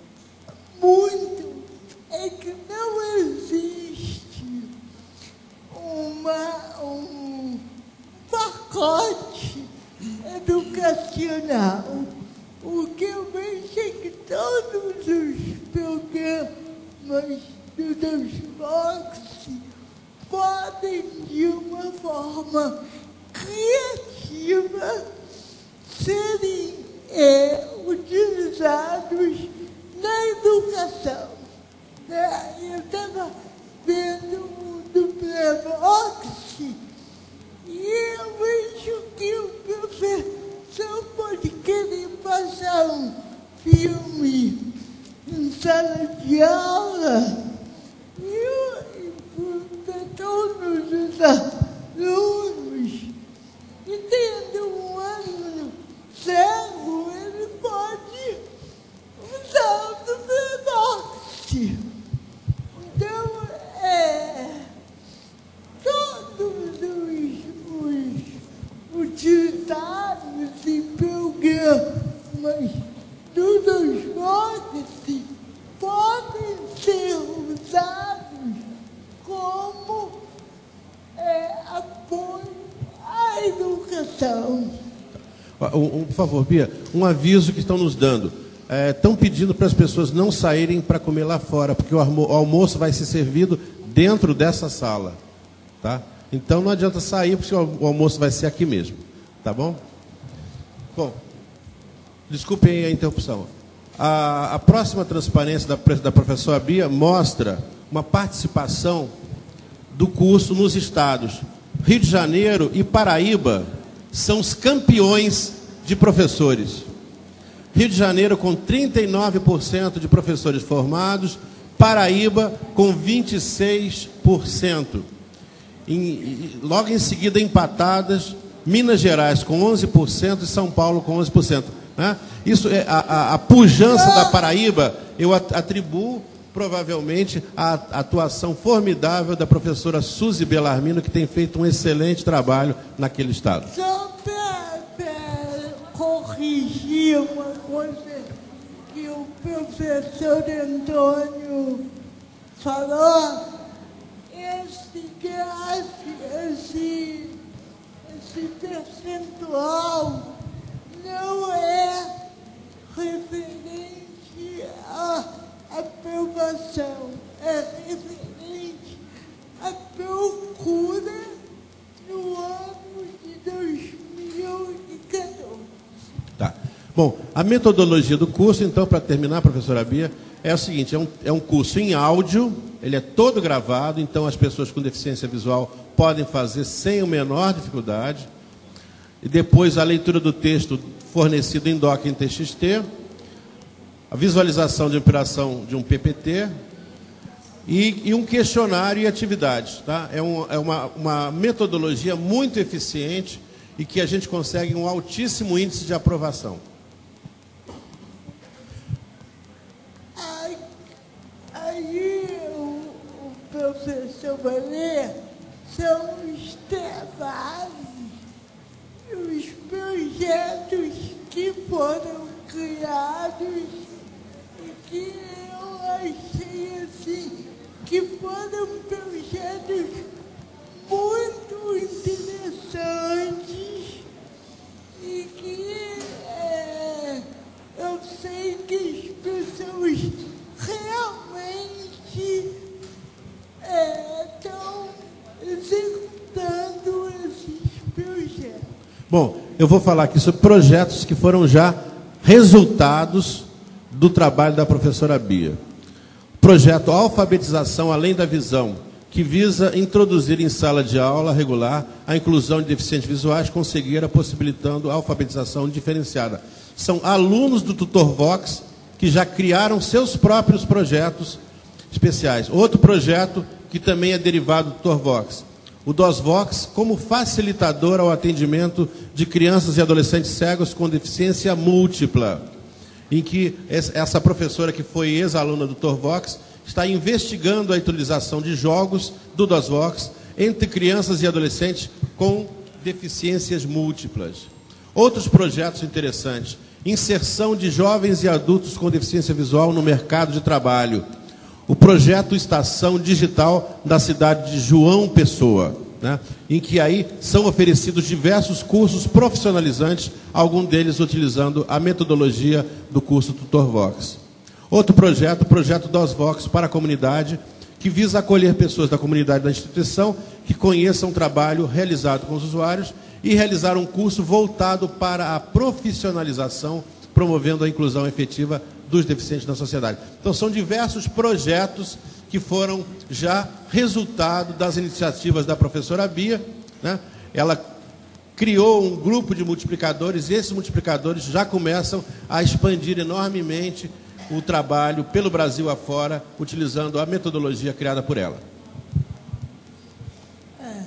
muito é que não existe uma, um pacote educacional. O que eu vejo é que todos os programas do DOSVox podem, de uma forma criativa, serem é, utilizados na educação. Né? Eu estava vendo o do DOSVox e eu vejo que o professor pode querer passar um filme em sala de aula e para todos os alunos. E tendo um aluno cego, ele pode usar o DOSVox. Então, é, todos os, os utilitários e programas do DOSVox podem ser usados como é, apoio à educação. Um, um, por favor, Bia, um aviso que estão nos dando. É, estão pedindo para as pessoas não saírem para comer lá fora, porque o, almo o almoço vai ser servido dentro dessa sala. Tá? Então não adianta sair, porque o, o almoço vai ser aqui mesmo. Tá bom? Bom, desculpem a interrupção. A, a próxima transparência da, da professora Bia mostra uma participação do curso nos estados. Rio de Janeiro e Paraíba são os campeões de professores. Rio de Janeiro com trinta e nove por cento de professores formados, Paraíba com vinte e seis por cento. Em, logo em seguida, empatadas, Minas Gerais com onze por cento e São Paulo com onze por cento. Né? Isso é a, a, a pujança da Paraíba, eu atribuo provavelmente a atuação formidável da professora Suzy Bellarmino, que tem feito um excelente trabalho naquele estado. Só para corrigir uma coisa que o professor Antônio falou, esse gráfico, esse, esse percentual não é referente à aprovação, é referente à procura no ano de dois mil e quatorze. Tá. Bom, a metodologia do curso, então, para terminar, professora Bia, é o seguinte, é um, é um curso em áudio, ele é todo gravado, então as pessoas com deficiência visual podem fazer sem a menor dificuldade. E depois a leitura do texto fornecido em doc em T X T, a visualização de operação de um P P T e, e um questionário e atividades. Tá? É, um, é uma, uma metodologia muito eficiente e que a gente consegue um altíssimo índice de aprovação. Aí o, o professor vai ler são os trabalhos, os projetos que foram criados e que eu achei assim, que foram projetos muito interessantes e que é, eu sei que as pessoas realmente estão é, executando esses projetos. Bom, eu vou falar aqui sobre projetos que foram já resultados do trabalho da professora Bia. Projeto Alfabetização Além da Visão, que visa introduzir em sala de aula regular a inclusão de deficientes visuais com cegueira, possibilitando a alfabetização diferenciada. São alunos do Tutor Vox que já criaram seus próprios projetos especiais. Outro projeto que também é derivado do Tutor Vox, o DOSVox, como facilitador ao atendimento de crianças e adolescentes cegos com deficiência múltipla, em que essa professora, que foi ex-aluna do Tutor Vox, está investigando a utilização de jogos do DOSVox entre crianças e adolescentes com deficiências múltiplas. Outros projetos interessantes: inserção de jovens e adultos com deficiência visual no mercado de trabalho. O projeto Estação Digital da cidade de João Pessoa, né, em que aí são oferecidos diversos cursos profissionalizantes, alguns deles utilizando a metodologia do curso Tutor Vox. Outro projeto, o projeto DOSVox para a comunidade, que visa acolher pessoas da comunidade da instituição que conheçam o trabalho realizado com os usuários e realizar um curso voltado para a profissionalização, promovendo a inclusão efetiva dos deficientes na sociedade. Então, são diversos projetos que foram já resultado das iniciativas da professora Bia, né? Ela criou um grupo de multiplicadores e esses multiplicadores já começam a expandir enormemente o trabalho pelo Brasil afora, utilizando a metodologia criada por ela. É,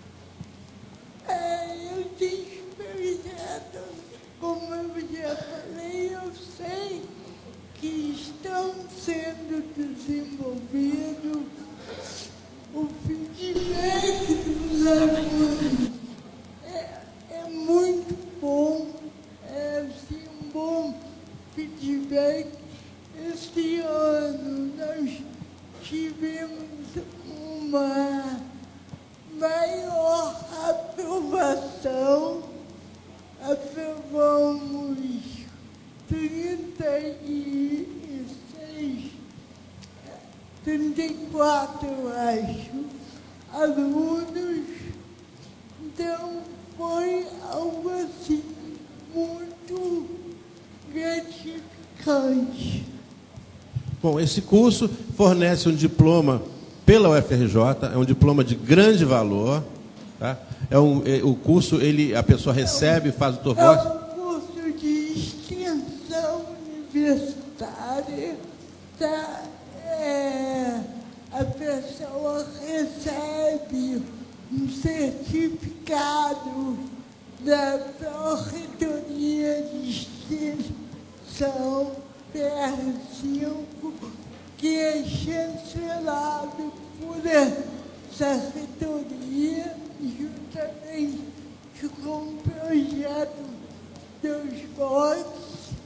é, eu tenho projetos, como eu já falei, eu sei que estão sendo desenvolvidos, o feedback dos alunos é, é muito bom, é assim, um bom feedback. Este ano nós tivemos uma maior aprovação, aprovamos trinta e seis, trinta e quatro, acho, alunos. Então, foi algo assim muito gratificante. Bom, esse curso fornece um diploma pela U F R J, é um diploma de grande valor. Tá? É um, é, o curso, ele, a pessoa recebe, faz o Tutor Vox. É um curso de extensão universitária. Tá? É, a pessoa recebe um certificado da Pró-Reitoria de Extensão P R cinco, que é chancelado por essa reitoria, juntamente com o projeto dos votos.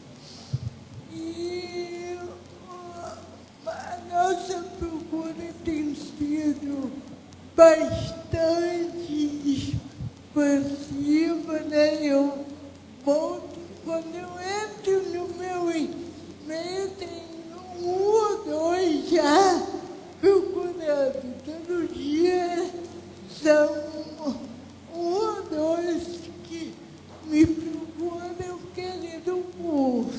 E a nossa procura tem sido bastante expansiva, né? Eu volto, quando eu entro no meu e-mail, tem um ou dois já procurando. Todo dia são um ou dois que me procuram querendo um curso.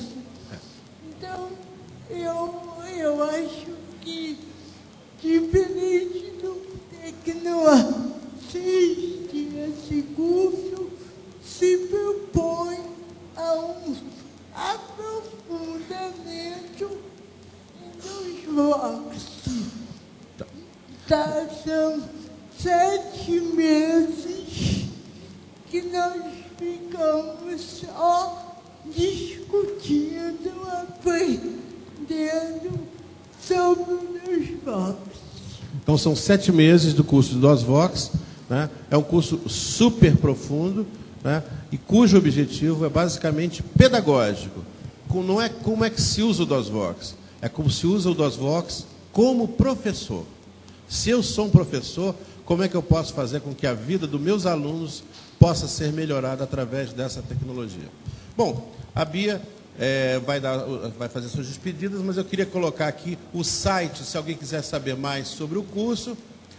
tá, são sete meses que nós ficamos só discutindo, aprendendo sobre os DOSVOX. Então são sete meses do curso de DOSVOX, né? É um curso super profundo, né? E cujo objetivo é basicamente pedagógico. Não é como é que se usa o DOSVOX, é como se usa o DOSVOX como professor. Se eu sou um professor, como é que eu posso fazer com que a vida dos meus alunos possa ser melhorada através dessa tecnologia? Bom, a Bia é, vai, dar, vai fazer suas despedidas, mas eu queria colocar aqui o site, se alguém quiser saber mais sobre o curso,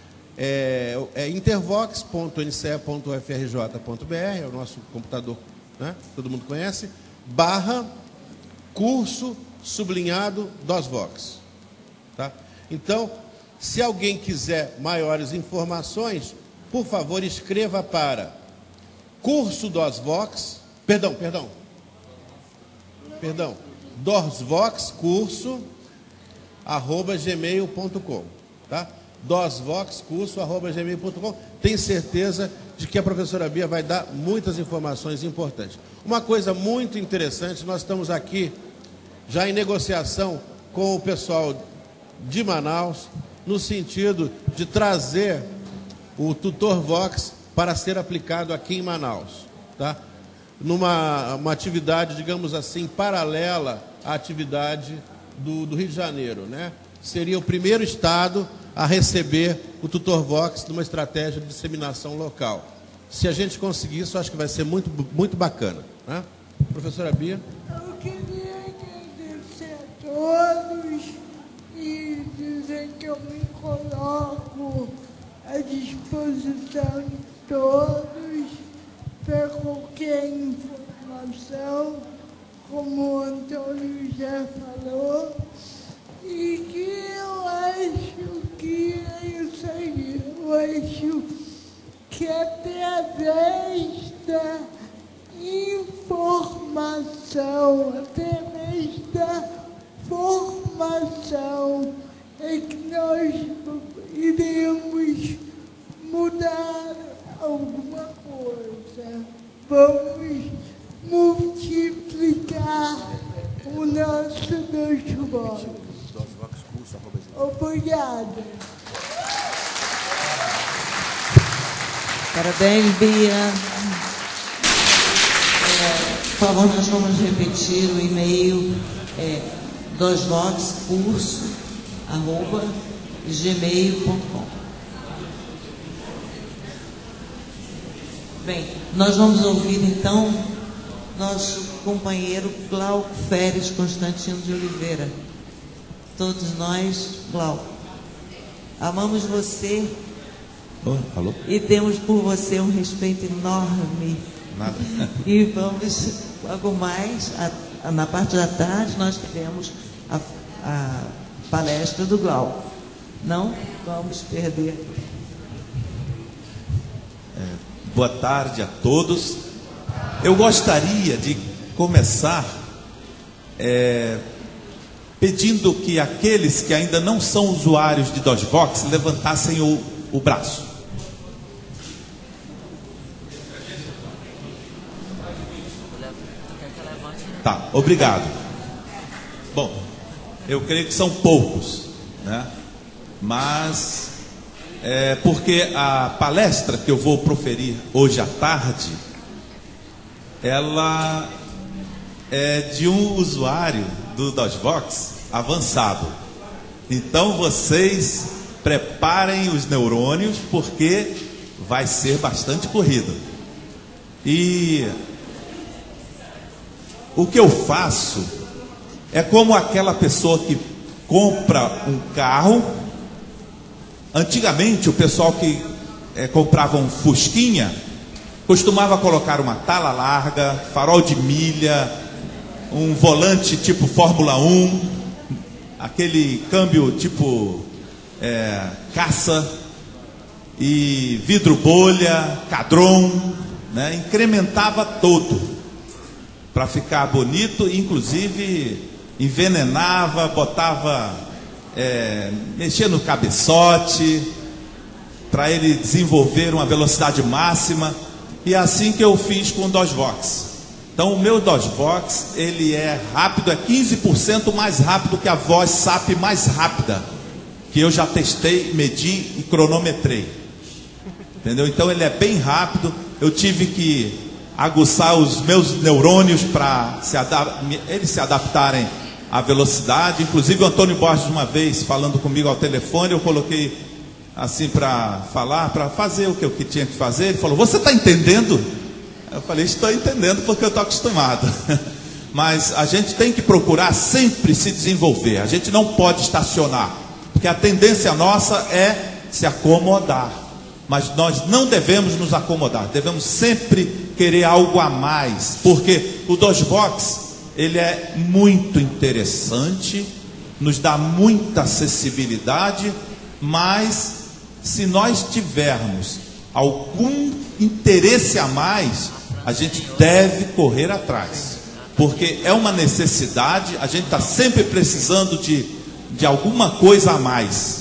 é, é intervox ponto n c e ponto u f r j ponto b r, é o nosso computador, né? Todo mundo conhece, barra curso sublinhado DOSVOX. Tá? Então, se alguém quiser maiores informações, por favor, escreva para curso DOSVOX, perdão, perdão, perdão, DOSVOX curso, arroba gmail ponto com, tá? DOSVOX curso, arroba gmail ponto com. Tenho certeza de que a professora Bia vai dar muitas informações importantes. Uma coisa muito interessante, nós estamos aqui já em negociação com o pessoal de Manaus, no sentido de trazer o TutorVox para ser aplicado aqui em Manaus, tá? Numa uma atividade, digamos assim, paralela à atividade do, do Rio de Janeiro, né? Seria o primeiro estado a receber o TutorVox numa estratégia de disseminação local. Se a gente conseguir isso, acho que vai ser muito, muito bacana, né? Professora Bia. Eu queria agradecer a todos e dizer que eu me coloco à disposição de todos para qualquer informação, como o Antônio já falou, e que eu acho que é isso aí, eu acho que através da informação, através da formação, é que nós iremos mudar alguma coisa. Vamos multiplicar o nosso DOSVOX. Obrigada. Parabéns, Bia. É, por favor, nós vamos repetir o e-mail é, dosvoxcurso arroba gmail ponto com. Bem, nós vamos ouvir então nosso companheiro Glauco Feres Constantino de Oliveira. Todos nós, Glauco, amamos você. Oh, alô? E temos por você um respeito enorme. Nada. E vamos, logo mais, a, a, na parte da tarde, nós teremos a, a palestra do Glauco. Não vamos perder. É, boa tarde a todos. Eu gostaria de começar é, pedindo que aqueles que ainda não são usuários de DOSVOX levantassem o, o braço. Tá, obrigado. Bom, eu creio que são poucos, né? Mas é porque a palestra que eu vou proferir hoje à tarde, ela é de um usuário do DOSVOX avançado. Então vocês preparem os neurônios, porque vai ser bastante corrido. E o que eu faço é como aquela pessoa que compra um carro. Antigamente o pessoal que é, comprava um Fusquinha costumava colocar uma tala larga, farol de milha, um volante tipo Fórmula um, aquele câmbio tipo é, caça, e vidro bolha, cadron, né? Incrementava todo para ficar bonito, inclusive envenenava, botava, é, mexia no cabeçote, para ele desenvolver uma velocidade máxima. E é assim que eu fiz com o DOSVOX. Então o meu DOSVOX, ele é rápido, é quinze por cento mais rápido que a voz S A P mais rápida, que eu já testei, medi e cronometrei. Entendeu? Então ele é bem rápido. Eu tive que aguçar os meus neurônios para se eles se adaptarem à velocidade. Inclusive o Antônio Borges, uma vez falando comigo ao telefone, eu coloquei assim para falar, para fazer o que eu que tinha que fazer. Ele falou: você está entendendo? Eu falei: estou entendendo porque eu estou acostumado. Mas a gente tem que procurar sempre se desenvolver. A gente não pode estacionar, porque a tendência nossa é se acomodar. Mas nós não devemos nos acomodar, devemos sempre querer algo a mais, porque o DOSVOX, ele é muito interessante, nos dá muita acessibilidade, mas se nós tivermos algum interesse a mais, a gente deve correr atrás, porque é uma necessidade, a gente está sempre precisando de, de alguma coisa a mais.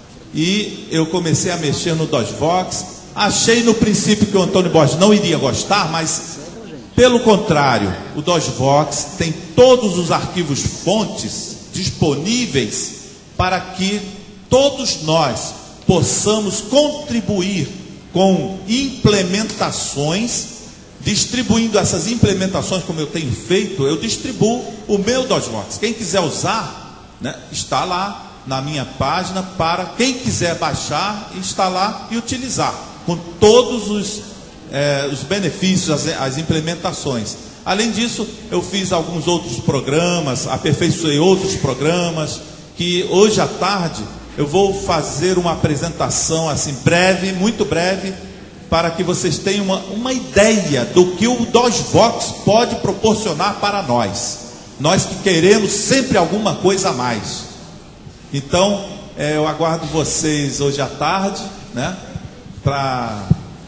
E eu comecei a mexer no DOSVOX. Achei no princípio que o Antônio Borges não iria gostar, mas pelo contrário, o DOSVOX tem todos os arquivos fontes disponíveis para que todos nós possamos contribuir com implementações, distribuindo essas implementações como eu tenho feito. Eu distribuo o meu DOSVOX. Quem quiser usar, né, está lá na minha página, para quem quiser baixar, instalar e utilizar, com todos os, eh, os benefícios, as, as implementações. Além disso, eu fiz alguns outros programas, aperfeiçoei outros programas, que hoje à tarde eu vou fazer uma apresentação assim breve, muito breve, para que vocês tenham uma, uma ideia do que o DOSVOX pode proporcionar para nós. Nós que queremos sempre alguma coisa a mais. Então, é, eu aguardo vocês hoje à tarde, né, para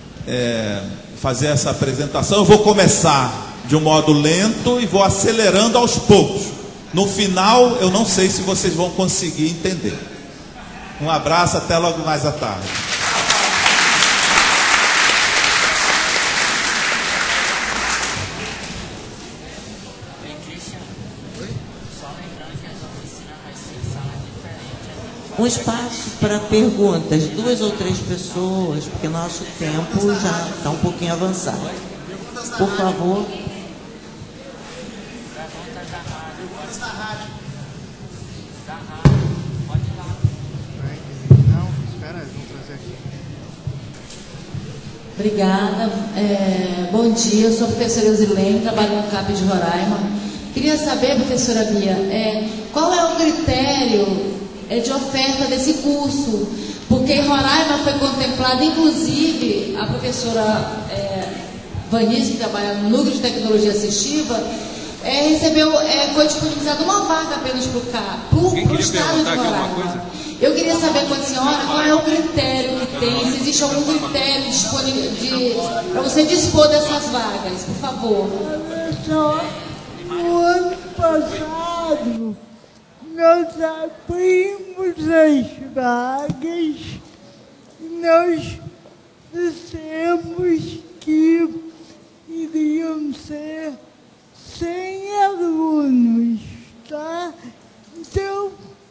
é, fazer essa apresentação. Eu vou começar de um modo lento e vou acelerando aos poucos. No final, eu não sei se vocês vão conseguir entender. Um abraço, até logo mais à tarde. Um espaço para perguntas, duas ou três pessoas, porque nosso tempo já está um pouquinho avançado. Por favor. Obrigada. É, bom dia, eu sou a professora Eusilene, trabalho no C A P de Roraima. Queria saber, professora Bia, é, qual é o critério é, de oferta desse curso? Porque em Roraima foi contemplado, inclusive, a professora é, Vanice, que trabalha no Núcleo de Tecnologia Assistiva, é, recebeu, é, foi disponibilizada uma vaga apenas para o estado de Roraima. Eu queria saber com a senhora qual é o critério que tem, se existe algum critério para você dispor dessas vagas, por favor. Olha só, no ano passado, nós abrimos as vagas e nós dissemos que iriam ser cem alunos, tá? Então,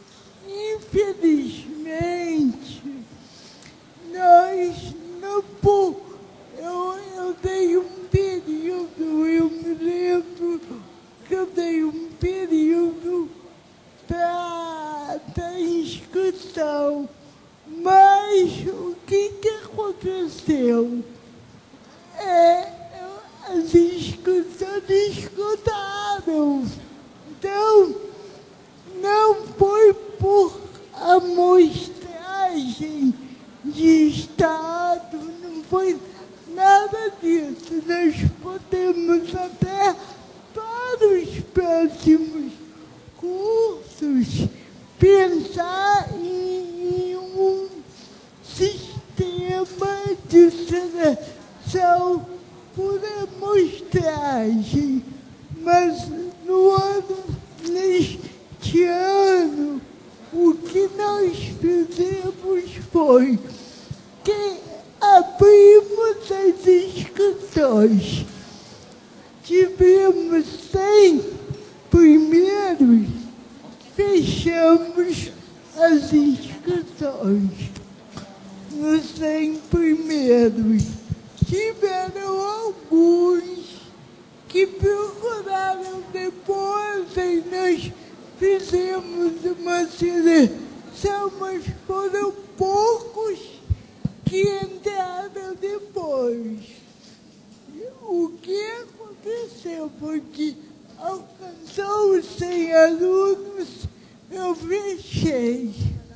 infelizmente, nós não podemos. Eu, eu dei um período, eu me lembro que eu dei um período para a inscrição. Mas o que, que aconteceu? É, as inscrições esgotaram. Então, não foi por amostragem de estado, não foi nada disso. Nós podemos até, para os próximos cursos, pensar em, em um sistema de seleção por amostragem. Mas no ano, neste ano, o que nós fizemos foi que abrimos as inscrições. Tivemos cem primeiros, fechamos as inscrições. Nos cem primeiros, tiveram alguns que procuraram depois e nós fizemos uma seleção, mas foram poucos que entraram depois. O que aconteceu foi que alcançou os cem alunos, eu fechei.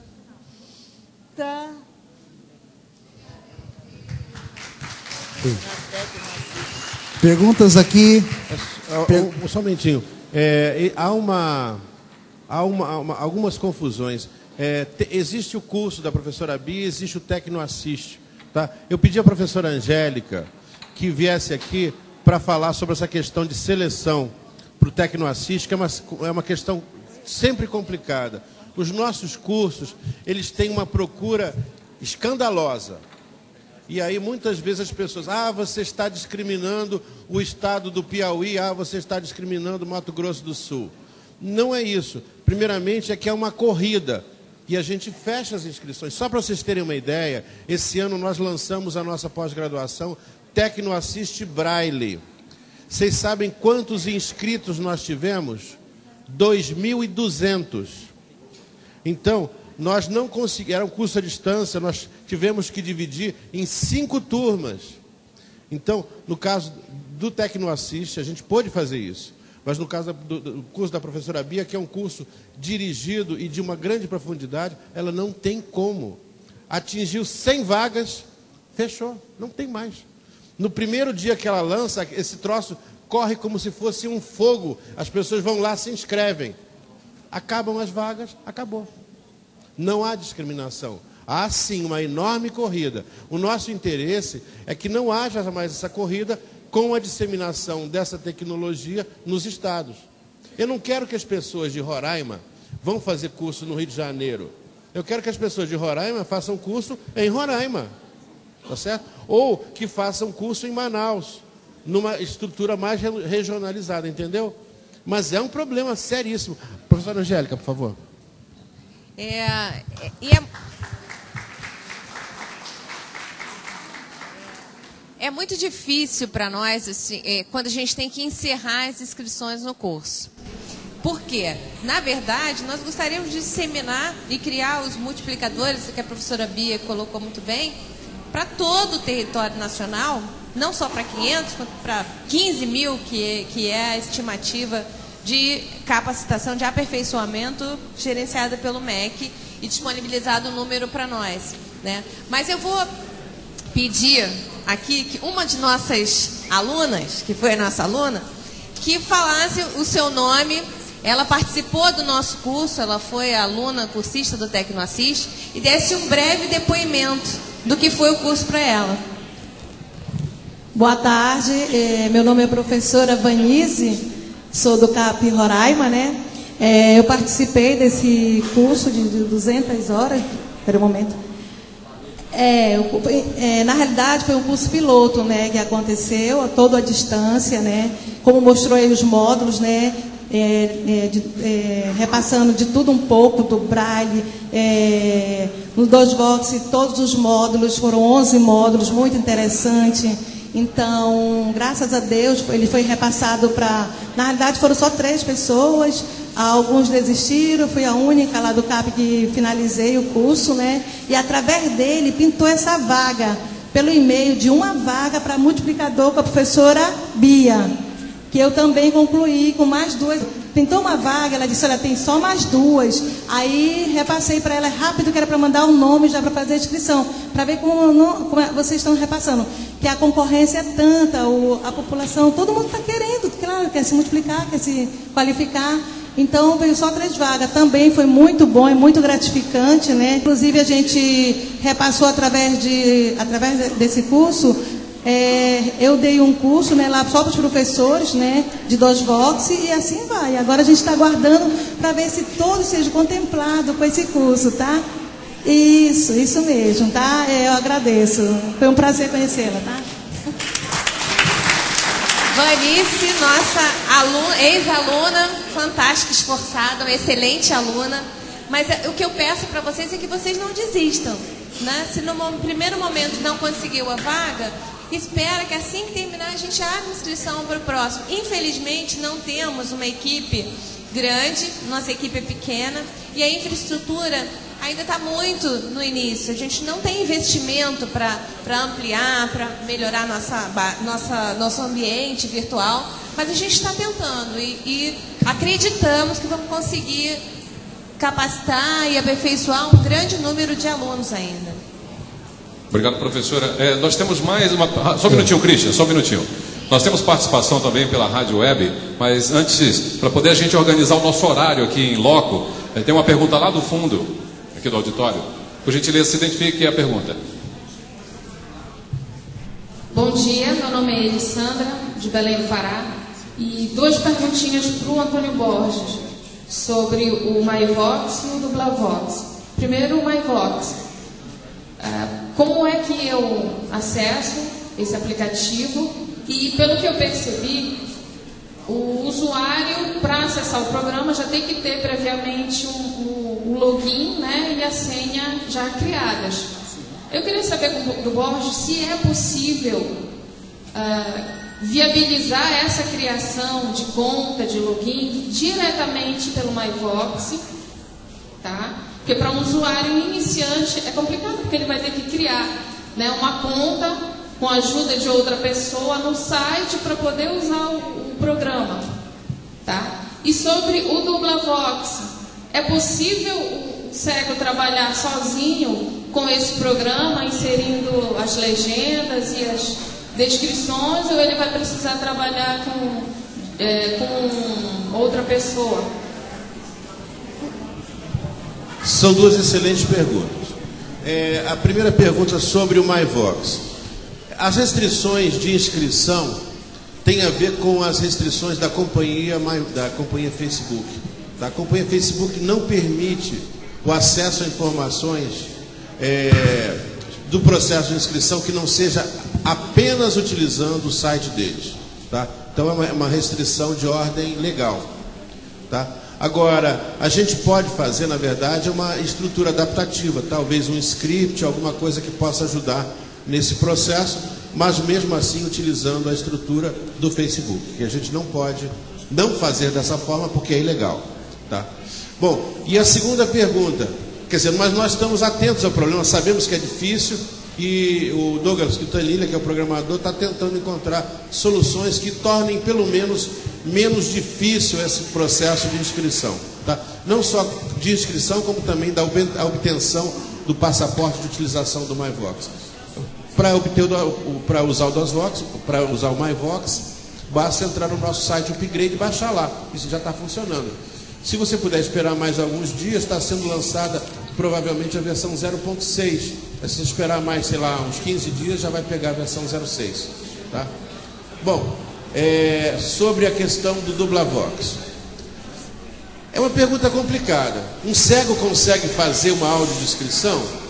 Tá? Perguntas aqui. Per... Um, só um momentinho. É, há uma, há uma, uma, algumas confusões. É, te, existe o curso da professora Bia, existe o Tecnoassist. Tá? Eu pedi à professora Angélica que viesse aqui para falar sobre essa questão de seleção para o Tecnoassist, que é uma, é uma questão sempre complicada. Os nossos cursos, eles têm uma procura escandalosa. E aí, muitas vezes, as pessoas... Ah, você está discriminando o estado do Piauí. Ah, você está discriminando o Mato Grosso do Sul. Não é isso. Primeiramente, é que é uma corrida. E a gente fecha as inscrições. Só para vocês terem uma ideia, esse ano nós lançamos a nossa pós-graduação Tecnoassist Braille. Vocês sabem quantos inscritos nós tivemos? dois mil e duzentos. Então... Nós não conseguimos, era um curso à distância, nós tivemos que dividir em cinco turmas. Então, no caso do Tecnoassist, a gente pôde fazer isso. Mas no caso do, do curso da professora Bia, que é um curso dirigido e de uma grande profundidade, ela não tem como. Atingiu cem vagas, fechou, não tem mais. No primeiro dia que ela lança, esse troço corre como se fosse um fogo. As pessoas vão lá, se inscrevem. Acabam as vagas, acabou. Não há discriminação. Há, sim, uma enorme corrida. O nosso interesse é que não haja mais essa corrida com a disseminação dessa tecnologia nos estados. Eu não quero que as pessoas de Roraima vão fazer curso no Rio de Janeiro. Eu quero que as pessoas de Roraima façam curso em Roraima. Tá certo? Ou que façam curso em Manaus, numa estrutura mais regionalizada, entendeu? Mas é um problema seríssimo. Professora Angélica, por favor. É, e é, é muito difícil para nós, assim, é, quando a gente tem que encerrar as inscrições no curso. Por quê? Na verdade, nós gostaríamos de disseminar e criar os multiplicadores, que a professora Bia colocou muito bem, para todo o território nacional, não só para quinhentos, mas para quinze mil, que é, que é a estimativa de capacitação, de aperfeiçoamento gerenciada pelo M E C e disponibilizado o número para nós, né? Mas eu vou pedir aqui que uma de nossas alunas, que foi a nossa aluna, que falasse o seu nome. Ela participou do nosso curso, ela foi aluna cursista do Tecnoassist, e desse um breve depoimento do que foi o curso para ela. Boa tarde, meu nome é professora Vanise, sou do C A P Roraima, né? É, eu participei desse curso de duzentas horas. Espera um momento. É, é, na realidade, foi um curso piloto, né? Que aconteceu todo à distância, né? Como mostrou aí os módulos, né? É, é, de, é, repassando de tudo um pouco do Braille. É, no DOSVox, todos os módulos, foram onze módulos, muito interessante. Então, graças a Deus, ele foi repassado para... Na realidade, foram só três pessoas, alguns desistiram, fui a única lá do C A P que finalizei o curso, né? E através dele, pintou essa vaga, pelo e-mail, de uma vaga para multiplicador com a professora Bia, que eu também concluí com mais duas. Pintou uma vaga, ela disse, olha, tem só mais duas. Aí, repassei para ela rápido, que era para mandar o um nome já para fazer a inscrição, para ver como, não, como vocês estão repassando. Que a concorrência é tanta, o, a população, todo mundo está querendo, claro, quer se multiplicar, quer se qualificar. Então, veio só três vagas. Também foi muito bom e muito gratificante, né? Inclusive, a gente repassou através, de, através desse curso. É, eu dei um curso, né, lá só para os professores, né, de DOSVox, e assim vai. Agora a gente está aguardando para ver se todos sejam contemplados com esse curso, tá? Isso, isso mesmo, tá? Eu agradeço. Foi um prazer conhecê-la, tá? Vanice, nossa aluna, ex-aluna, fantástica, esforçada, uma excelente aluna. Mas o que eu peço para vocês é que vocês não desistam, né? Se no primeiro momento não conseguiu a vaga, espera que assim que terminar a gente abre inscrição para o próximo. Infelizmente não temos uma equipe grande, nossa equipe é pequena e a infraestrutura ainda está muito no início. A gente não tem investimento para ampliar, para melhorar nossa, nossa, nosso ambiente virtual, mas a gente está tentando e, e acreditamos que vamos conseguir capacitar e aperfeiçoar um grande número de alunos ainda. Obrigado, professora. É, nós temos mais uma... Só um minutinho, Christian, só um minutinho. Nós temos participação também pela rádio web, mas antes, para poder a gente organizar o nosso horário aqui em loco, tem uma pergunta lá do fundo, aqui do auditório. Por gentileza, se identifique a pergunta. Bom dia, meu nome é Elisandra, de Belém do Pará, e duas perguntinhas para o Antônio Borges, sobre o MyVox e o Dublavox. Primeiro, o MyVox. Como é que eu acesso esse aplicativo? E, pelo que eu percebi, o usuário, para acessar o programa, já tem que ter previamente um, um, um login, né, e a senha já criadas. Eu queria saber do Borges se é possível uh, viabilizar essa criação de conta, de login, diretamente pelo MyVox, tá? Porque para um usuário iniciante é complicado, porque ele vai ter que criar, né, uma conta com a ajuda de outra pessoa no site para poder usar o, o programa, tá? E sobre o Dublavox, é possível o cego trabalhar sozinho com esse programa, inserindo as legendas e as descrições, ou ele vai precisar trabalhar com, é, com outra pessoa? São duas excelentes perguntas. É, a primeira pergunta sobre o MyVox. As restrições de inscrição têm a ver com as restrições da companhia, da companhia Facebook. A companhia Facebook não permite o acesso a informações é, do processo de inscrição que não seja apenas utilizando o site deles. Tá? Então é uma, uma restrição de ordem legal. Tá? Agora, a gente pode fazer, na verdade, uma estrutura adaptativa, talvez um script, alguma coisa que possa ajudar nesse processo, mas mesmo assim utilizando a estrutura do Facebook, que a gente não pode não fazer dessa forma porque é ilegal. Tá? Bom, e a segunda pergunta, quer dizer, mas nós estamos atentos ao problema, sabemos que é difícil e o Douglas Quintanilha, que é o programador, está tentando encontrar soluções que tornem pelo menos menos difícil esse processo de inscrição. Tá? Não só de inscrição, como também da obtenção do passaporte de utilização do MyVox. Para obter para usar o DOSVox, para usar o MyVox, basta entrar no nosso site Upgrade e baixar lá. Isso já está funcionando. Se você puder esperar mais alguns dias, está sendo lançada provavelmente a versão zero ponto seis. Se você esperar mais, sei lá, uns quinze dias, já vai pegar a versão zero ponto seis. Tá? Bom, é, sobre a questão do Dublavox. É uma pergunta complicada. Um cego consegue fazer uma audiodescrição?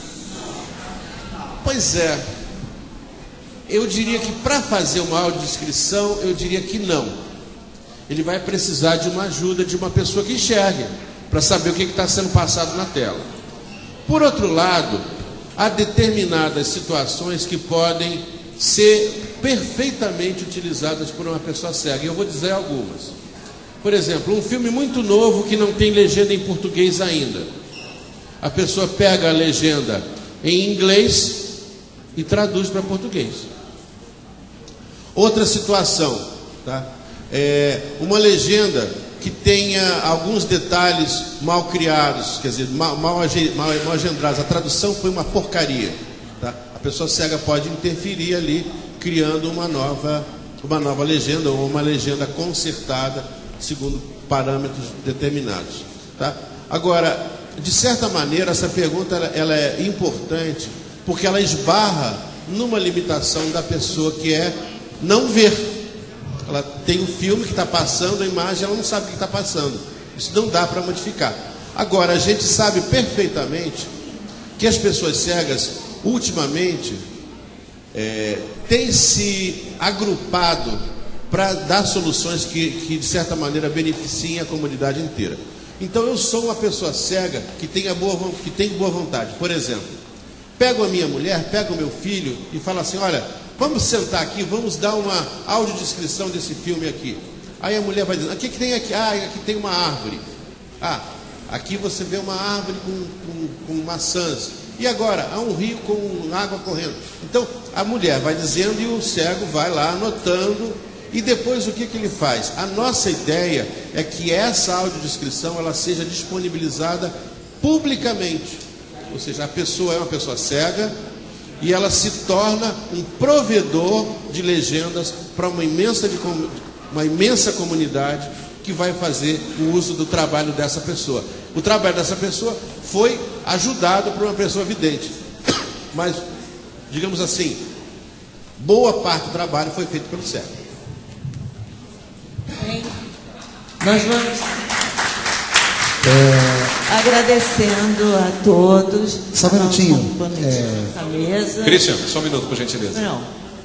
Pois é, eu diria que para fazer uma audiodescrição, eu diria que não. Ele vai precisar de uma ajuda de uma pessoa que enxergue, para saber o que está sendo passado na tela. Por outro lado, há determinadas situações que podem ser perfeitamente utilizadas por uma pessoa cega, e eu vou dizer algumas. Por exemplo, um filme muito novo que não tem legenda em português ainda. A pessoa pega a legenda em inglês e traduz para português. Outra situação, tá? É uma legenda que tenha alguns detalhes mal criados, quer dizer, mal, mal, mal, mal agendrados. A tradução foi uma porcaria. Tá? A pessoa cega pode interferir ali, criando uma nova, uma nova legenda ou uma legenda consertada segundo parâmetros determinados. Tá? Agora, de certa maneira, essa pergunta ela, ela é importante, porque ela esbarra numa limitação da pessoa que é não ver. Ela tem um filme que está passando, a imagem, ela não sabe o que está passando. Isso não dá para modificar. Agora, a gente sabe perfeitamente que as pessoas cegas, ultimamente, é, têm se agrupado para dar soluções que, que, de certa maneira, beneficiem a comunidade inteira. Então, eu sou uma pessoa cega que tem, a boa, que tem boa vontade. Por exemplo, pego a minha mulher, pego o meu filho e falo assim, olha, vamos sentar aqui, vamos dar uma audiodescrição desse filme aqui. Aí a mulher vai dizendo, o que, que tem aqui? Ah, aqui tem uma árvore. Ah, aqui você vê uma árvore com, com, com maçãs. E agora? Há um rio com água correndo. Então, a mulher vai dizendo e o cego vai lá anotando. E depois o que, que ele faz? A nossa ideia é que essa audiodescrição ela seja disponibilizada publicamente. Ou seja, a pessoa é uma pessoa cega e ela se torna um provedor de legendas para uma imensa, de, uma imensa comunidade que vai fazer o uso do trabalho dessa pessoa. O trabalho dessa pessoa foi ajudado por uma pessoa vidente. Mas, digamos assim, boa parte do trabalho foi feito pelo cego. Bem, nós vamos É... agradecendo a todos. Só um minutinho. É... mesa. Christian, só um minuto, por gentileza. Não.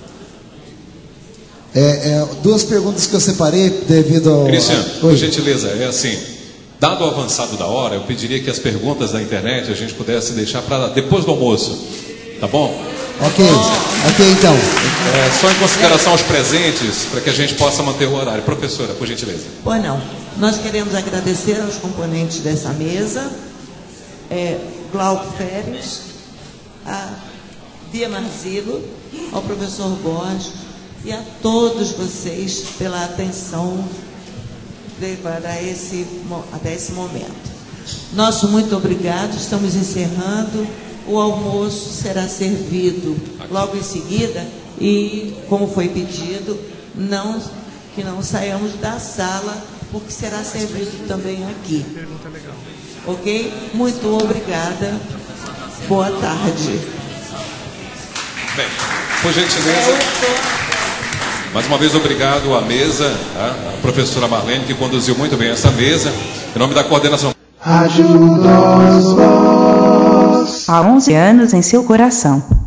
É, é, duas perguntas que eu separei devido ao... Christian, a... por gentileza, é assim, dado o avançado da hora, eu pediria que as perguntas da internet a gente pudesse deixar para depois do almoço, tá bom? Ok, ok então. É, só em consideração aos presentes, para que a gente possa manter o horário. Professora, por gentileza. Pois não. Nós queremos agradecer aos componentes dessa mesa, é, Glauco Férez, a Bia Marzillo, ao professor Borges e a todos vocês pela atenção para esse, até esse momento. Nosso muito obrigado, estamos encerrando. O almoço será servido logo em seguida e, como foi pedido, não, que não saiamos da sala, porque será servido também aqui. Ok? Muito obrigada. Boa tarde. Bem, por gentileza, mais uma vez obrigado à mesa, tá? A professora Marlene, que conduziu muito bem essa mesa, em nome da coordenação. Rádio Nós Voz. Há onze anos em seu coração.